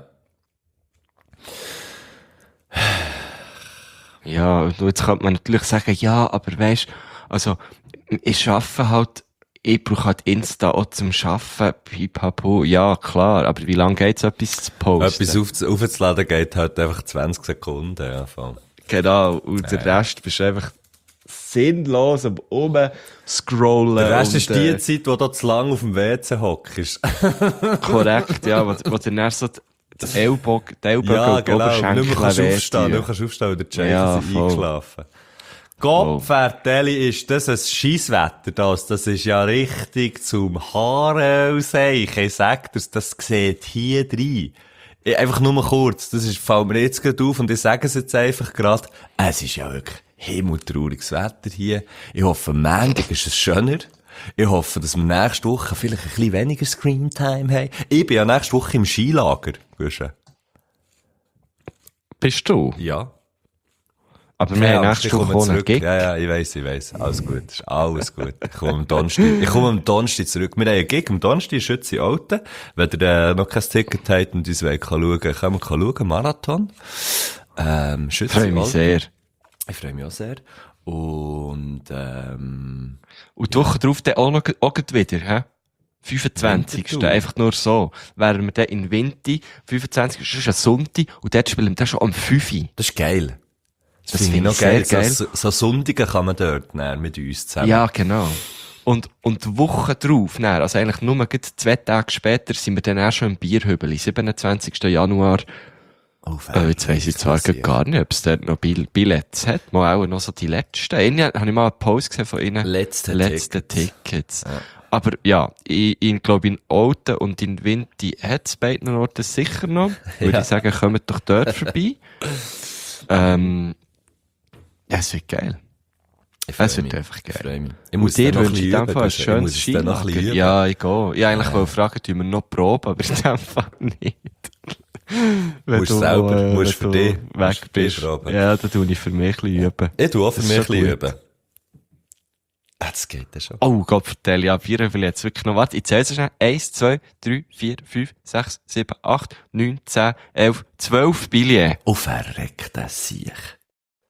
Ja, und jetzt könnte man natürlich sagen, ja, aber weisst, also, ich arbeite halt, ich brauche halt Insta auch zum Arbeiten, pipapo, ja, klar, aber wie lange geht's, etwas zu posten? Etwas aufzuladen geht halt einfach 20 Sekunden, ja, voll. Genau, und der Rest bist einfach sinnlos am Scrollen. Der Rest ist die Zeit, wo du zu lang auf dem WC hockst. Korrekt, ja, wo dir dann so die Ellbogen ja, und genau, Oberschenkel nicht mehr kannst aufstehen, wehtun. nicht kannst aufstehen, weil der Jay Ja, ist voll. eingeschlafen. Gottverdeli, ist das ein Scheisswetter, das ist ja richtig zum Haare auseichen. Ich sag dir's, das sieht hier rein. Einfach nur mal kurz, fällt mir jetzt gerade auf und ich sage es jetzt einfach gerade. Es ist ja wirklich himmeltrauriges Wetter hier. Ich hoffe, am Montag ist es schöner. Ich hoffe, dass wir nächste Woche vielleicht ein bisschen weniger Screentime haben. Ich bin ja nächste Woche im Skilager. Bist du? Ja. Aber wir haben nächste Woche auch einen Gig. Ja, ich weiss. Alles gut. Ist alles gut. Ich komme am Donnerstag zurück. Wir haben einen Gig am Donnerstag in Schützi-Alten. Wenn ihr noch kein Ticket habt und uns schauen wollt, können wir schauen. Marathon. Ich freue mich sehr. Ich freue mich auch sehr. Und die Woche drauf dann auch gleich wieder, hä? 25. Einfach nur so. Wären wir dann in Winti, 25. Das ist ein Sonntag, und dort spielen wir dann schon am 5. Das ist geil. Das finde ich noch geil. So Sonntage kann man dort mit uns zusammen. Ja, genau. Und die Woche drauf, dann, also eigentlich nur 2 Tage später, sind wir dann auch schon im Bierhübeli, 27. Januar. Jetzt weiss ich zwar gar nicht, ob es dort noch Billets hat. Mal auch noch so die letzten. Irgendwie habe ich mal eine Post gesehen von ihnen. Letzte Tickets. Ja. Aber ja, ich glaube, in Olten und in Winti hat es beiden Orten sicher noch. Würde ich sagen, kommt doch dort vorbei. Ja, es wird geil. Es wird einfach geil. Ich muss dir noch wünsche ich in dem Fall ein schönes Skilager. Ja, ich gehe. Ich eigentlich wollte fragen, tun wir noch Probe, aber in dem Fall nicht. Wenn musst du für dich weg bist. Ja, dann tue ich für mich ein bisschen üben. Ich tue auch für mich ein bisschen üben. Das geht ja schon. Oh Gott, vertell, ja, Bier will jetzt wirklich noch was. Ich zähle so schnell. 1, 2, 3, 4, 5, 6, 7, 8, 9, 10, 11, 12 Billets. Oh, verreckt, das sehe ich.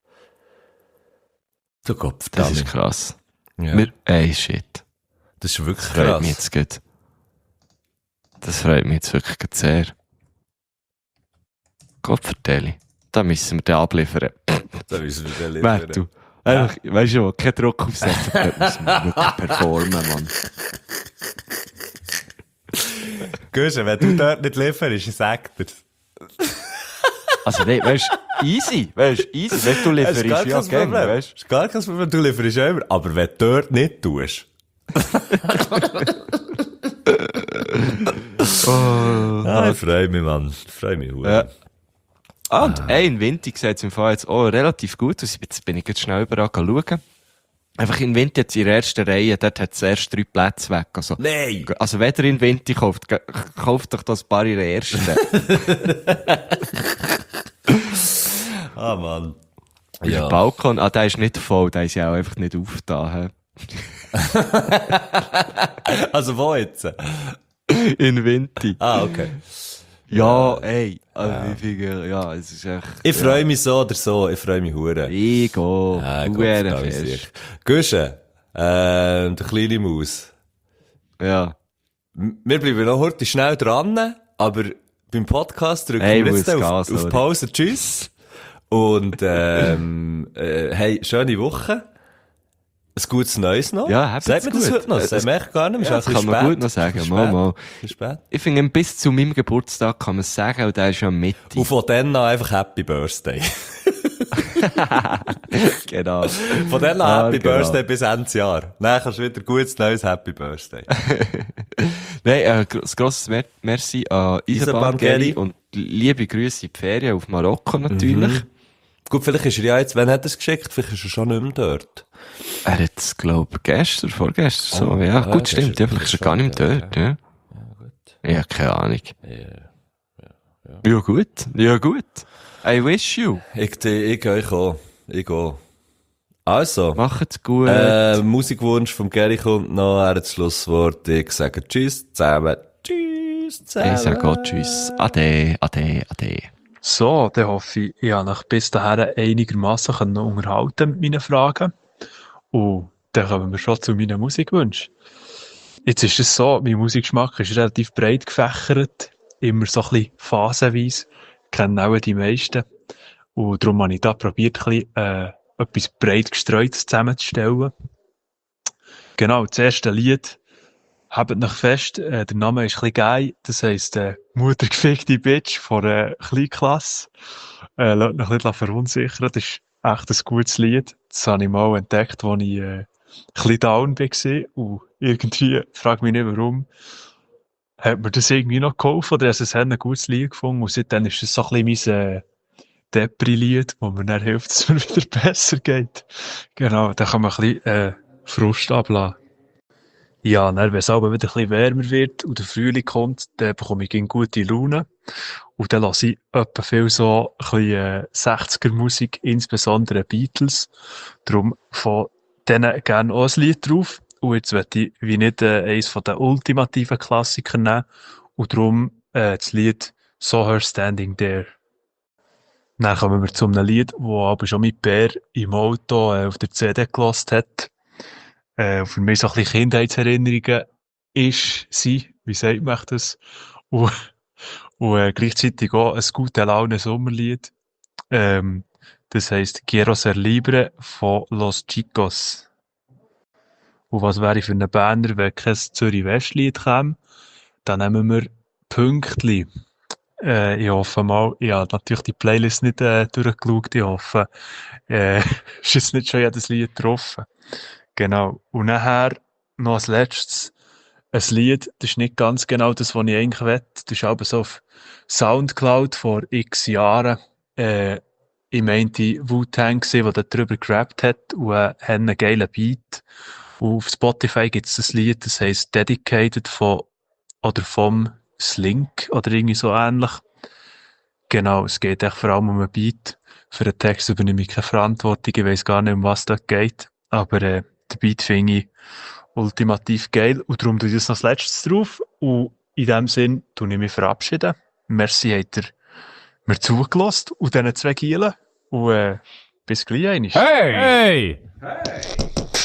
Du Kopf, das ist krass. Ja. Shit. Das ist wirklich krass. Das freut mich jetzt wirklich sehr. Gott, vertell. Da müssen wir den abliefern. Da müssen wir den liefern. Du. Einfach, weißt du, kein Druck aufsetzen, da müssen wir wirklich performen, Mann. Guschen, wenn du dort nicht lieferst, ich sag dir's. Also, nee, weißt du, easy. Weißt du lieferst ja gerne, weißt du. Ist gar kein Problem, du lieferst ja immer. Aber wenn du dort nicht tust. Ich freue mich, Mann. Ich freue mich, ja. Und in Winti sieht es im Fall jetzt auch relativ gut aus. Jetzt bin ich jetzt schnell überall schauen. Einfach in Winti jetzt in der ersten Reihe, dort hat es erst 3 Plätze weg. Also, nein! Also, wenn ihr in Winti kauft doch das paar in der ersten. Mann. Ja. Der Balkon, der ist nicht voll, der ist ja auch einfach nicht aufgetan. Also, wo jetzt? In Winti. Okay. Ja, ey. Also wie viel, ja, es ist echt. Ich freue mich so oder so, ich freue mich hure. Ich gehe. Fest. Guschen, der kleine Maus. Ja. Wir bleiben noch heute schnell dran, aber beim Podcast drücken wir jetzt auf Pause. Tschüss. Und, hey, schöne Woche. Ein gutes Neues noch? Ja, sagt man das heute noch? Das sagt man echt gar nicht. Ja, das kann man gut noch sagen. Mal. Ich finde, bis zu meinem Geburtstag kann man es sagen, und der ist ja Mitte. Und von dann an einfach Happy Birthday. Genau. Von dann an Happy Birthday bis Ende Jahr. Dann kannst du wieder gutes Neues Happy Birthday. Nein, ein grosses Merci an Eisenbahn Geri und liebe Grüße in die Ferien auf Marokko natürlich. Gut, vielleicht ist er ja jetzt, wann hat er es geschickt? Vielleicht ist er schon nicht mehr dort. Er hat es, glaube ich, gestern, vorgestern so. Ja, gut, stimmt. Ja, vielleicht ist er gar nicht mehr dort, ja. Ja, keine Ahnung. Ja, gut. Ja, gut. I wish you. Ich euch auch. Ich auch. Also. Macht's gut. Musikwunsch vom Gary kommt noch. Er hat das Schlusswort. Ich sage Tschüss zusammen. Tschüss zusammen. Ich sage auch Tschüss. Ade, ade, ade. So, dann hoffe ich, ich habe euch bis dahin einigermassen unterhalten mit meinen Fragen. Und dann kommen wir schon zu meinen Musikwünschen. Jetzt ist es so, mein Musikgeschmack ist relativ breit gefächert. Immer so ein bisschen phasenweise. Kennen auch die meisten. Und darum habe ich da probiert, ein bisschen, etwas breit gestreutes zusammenzustellen. Genau, das erste Lied, habt euch fest, der Name ist ein bisschen geil, das heisst, Muttergefickte Bitch von der Kleinklasse. Lasst mich ein bisschen verunsichern, das ist echt ein gutes Lied. Das habe ich mal entdeckt, als ich ein bisschen down war. Und irgendwie, frage mich nicht warum, hat mir das irgendwie noch geholfen, oder hat es ein gutes Lied gefunden. Und seitdem ist es so ein bisschen mein Depri-Lied, wo mir dann hilft, dass es mir wieder besser geht. Genau, da kann man ein bisschen Frust ablassen. Ja, dann, wenn es aber wieder ein bisschen wärmer wird und der Frühling kommt, dann bekomme ich eine gute Laune. Und dann lasse ich etwa viel so ein bisschen 60er-Musik, insbesondere Beatles. Darum von denen gerne auch ein Lied drauf. Und jetzt möchte ich wie nicht eines von den ultimativen Klassikern nehmen. Und darum das Lied «Saw Her Standing There». Dann kommen wir zu einem Lied, das aber schon mit Bär im Auto auf der CD gehört hat. Für mich so ein bisschen Kindheitserinnerungen sind, wie sagt man das? Und gleichzeitig auch ein gute Laune Sommerlied. Das heisst «Quiero ser libre» von Los Chicos. Und was wäre ich für einen Berner, wenn kein Zürich-West-Lied käme? Dann nehmen wir «Pünktli». Ich hoffe mal, ich habe natürlich die Playlist nicht durchgeschaut. Ich hoffe, ist jetzt nicht schon jedes Lied getroffen. Genau. Und nachher noch als letztes ein Lied, das ist nicht ganz genau das, was ich eigentlich will. Das ist aber so auf Soundcloud vor x Jahren. Ich meinte Wu-Tang gesehen, der darüber gerappt hat und hat einen geilen Beat. Und auf Spotify gibt es ein Lied, das heisst Dedicated vom Slink oder irgendwie so ähnlich. Genau, es geht echt vor allem um einen Beat. Für den Text übernehme ich keine Verantwortung, ich weiss gar nicht, um was da geht. Aber der Beat finde ich ultimativ geil und darum tue ich das noch als letztes drauf. Und in dem Sinn tue ich mich verabschieden. Merci, habt ihr mir zugelassen und diesen zwei Gielen. Und bis gleich einmal. Hey!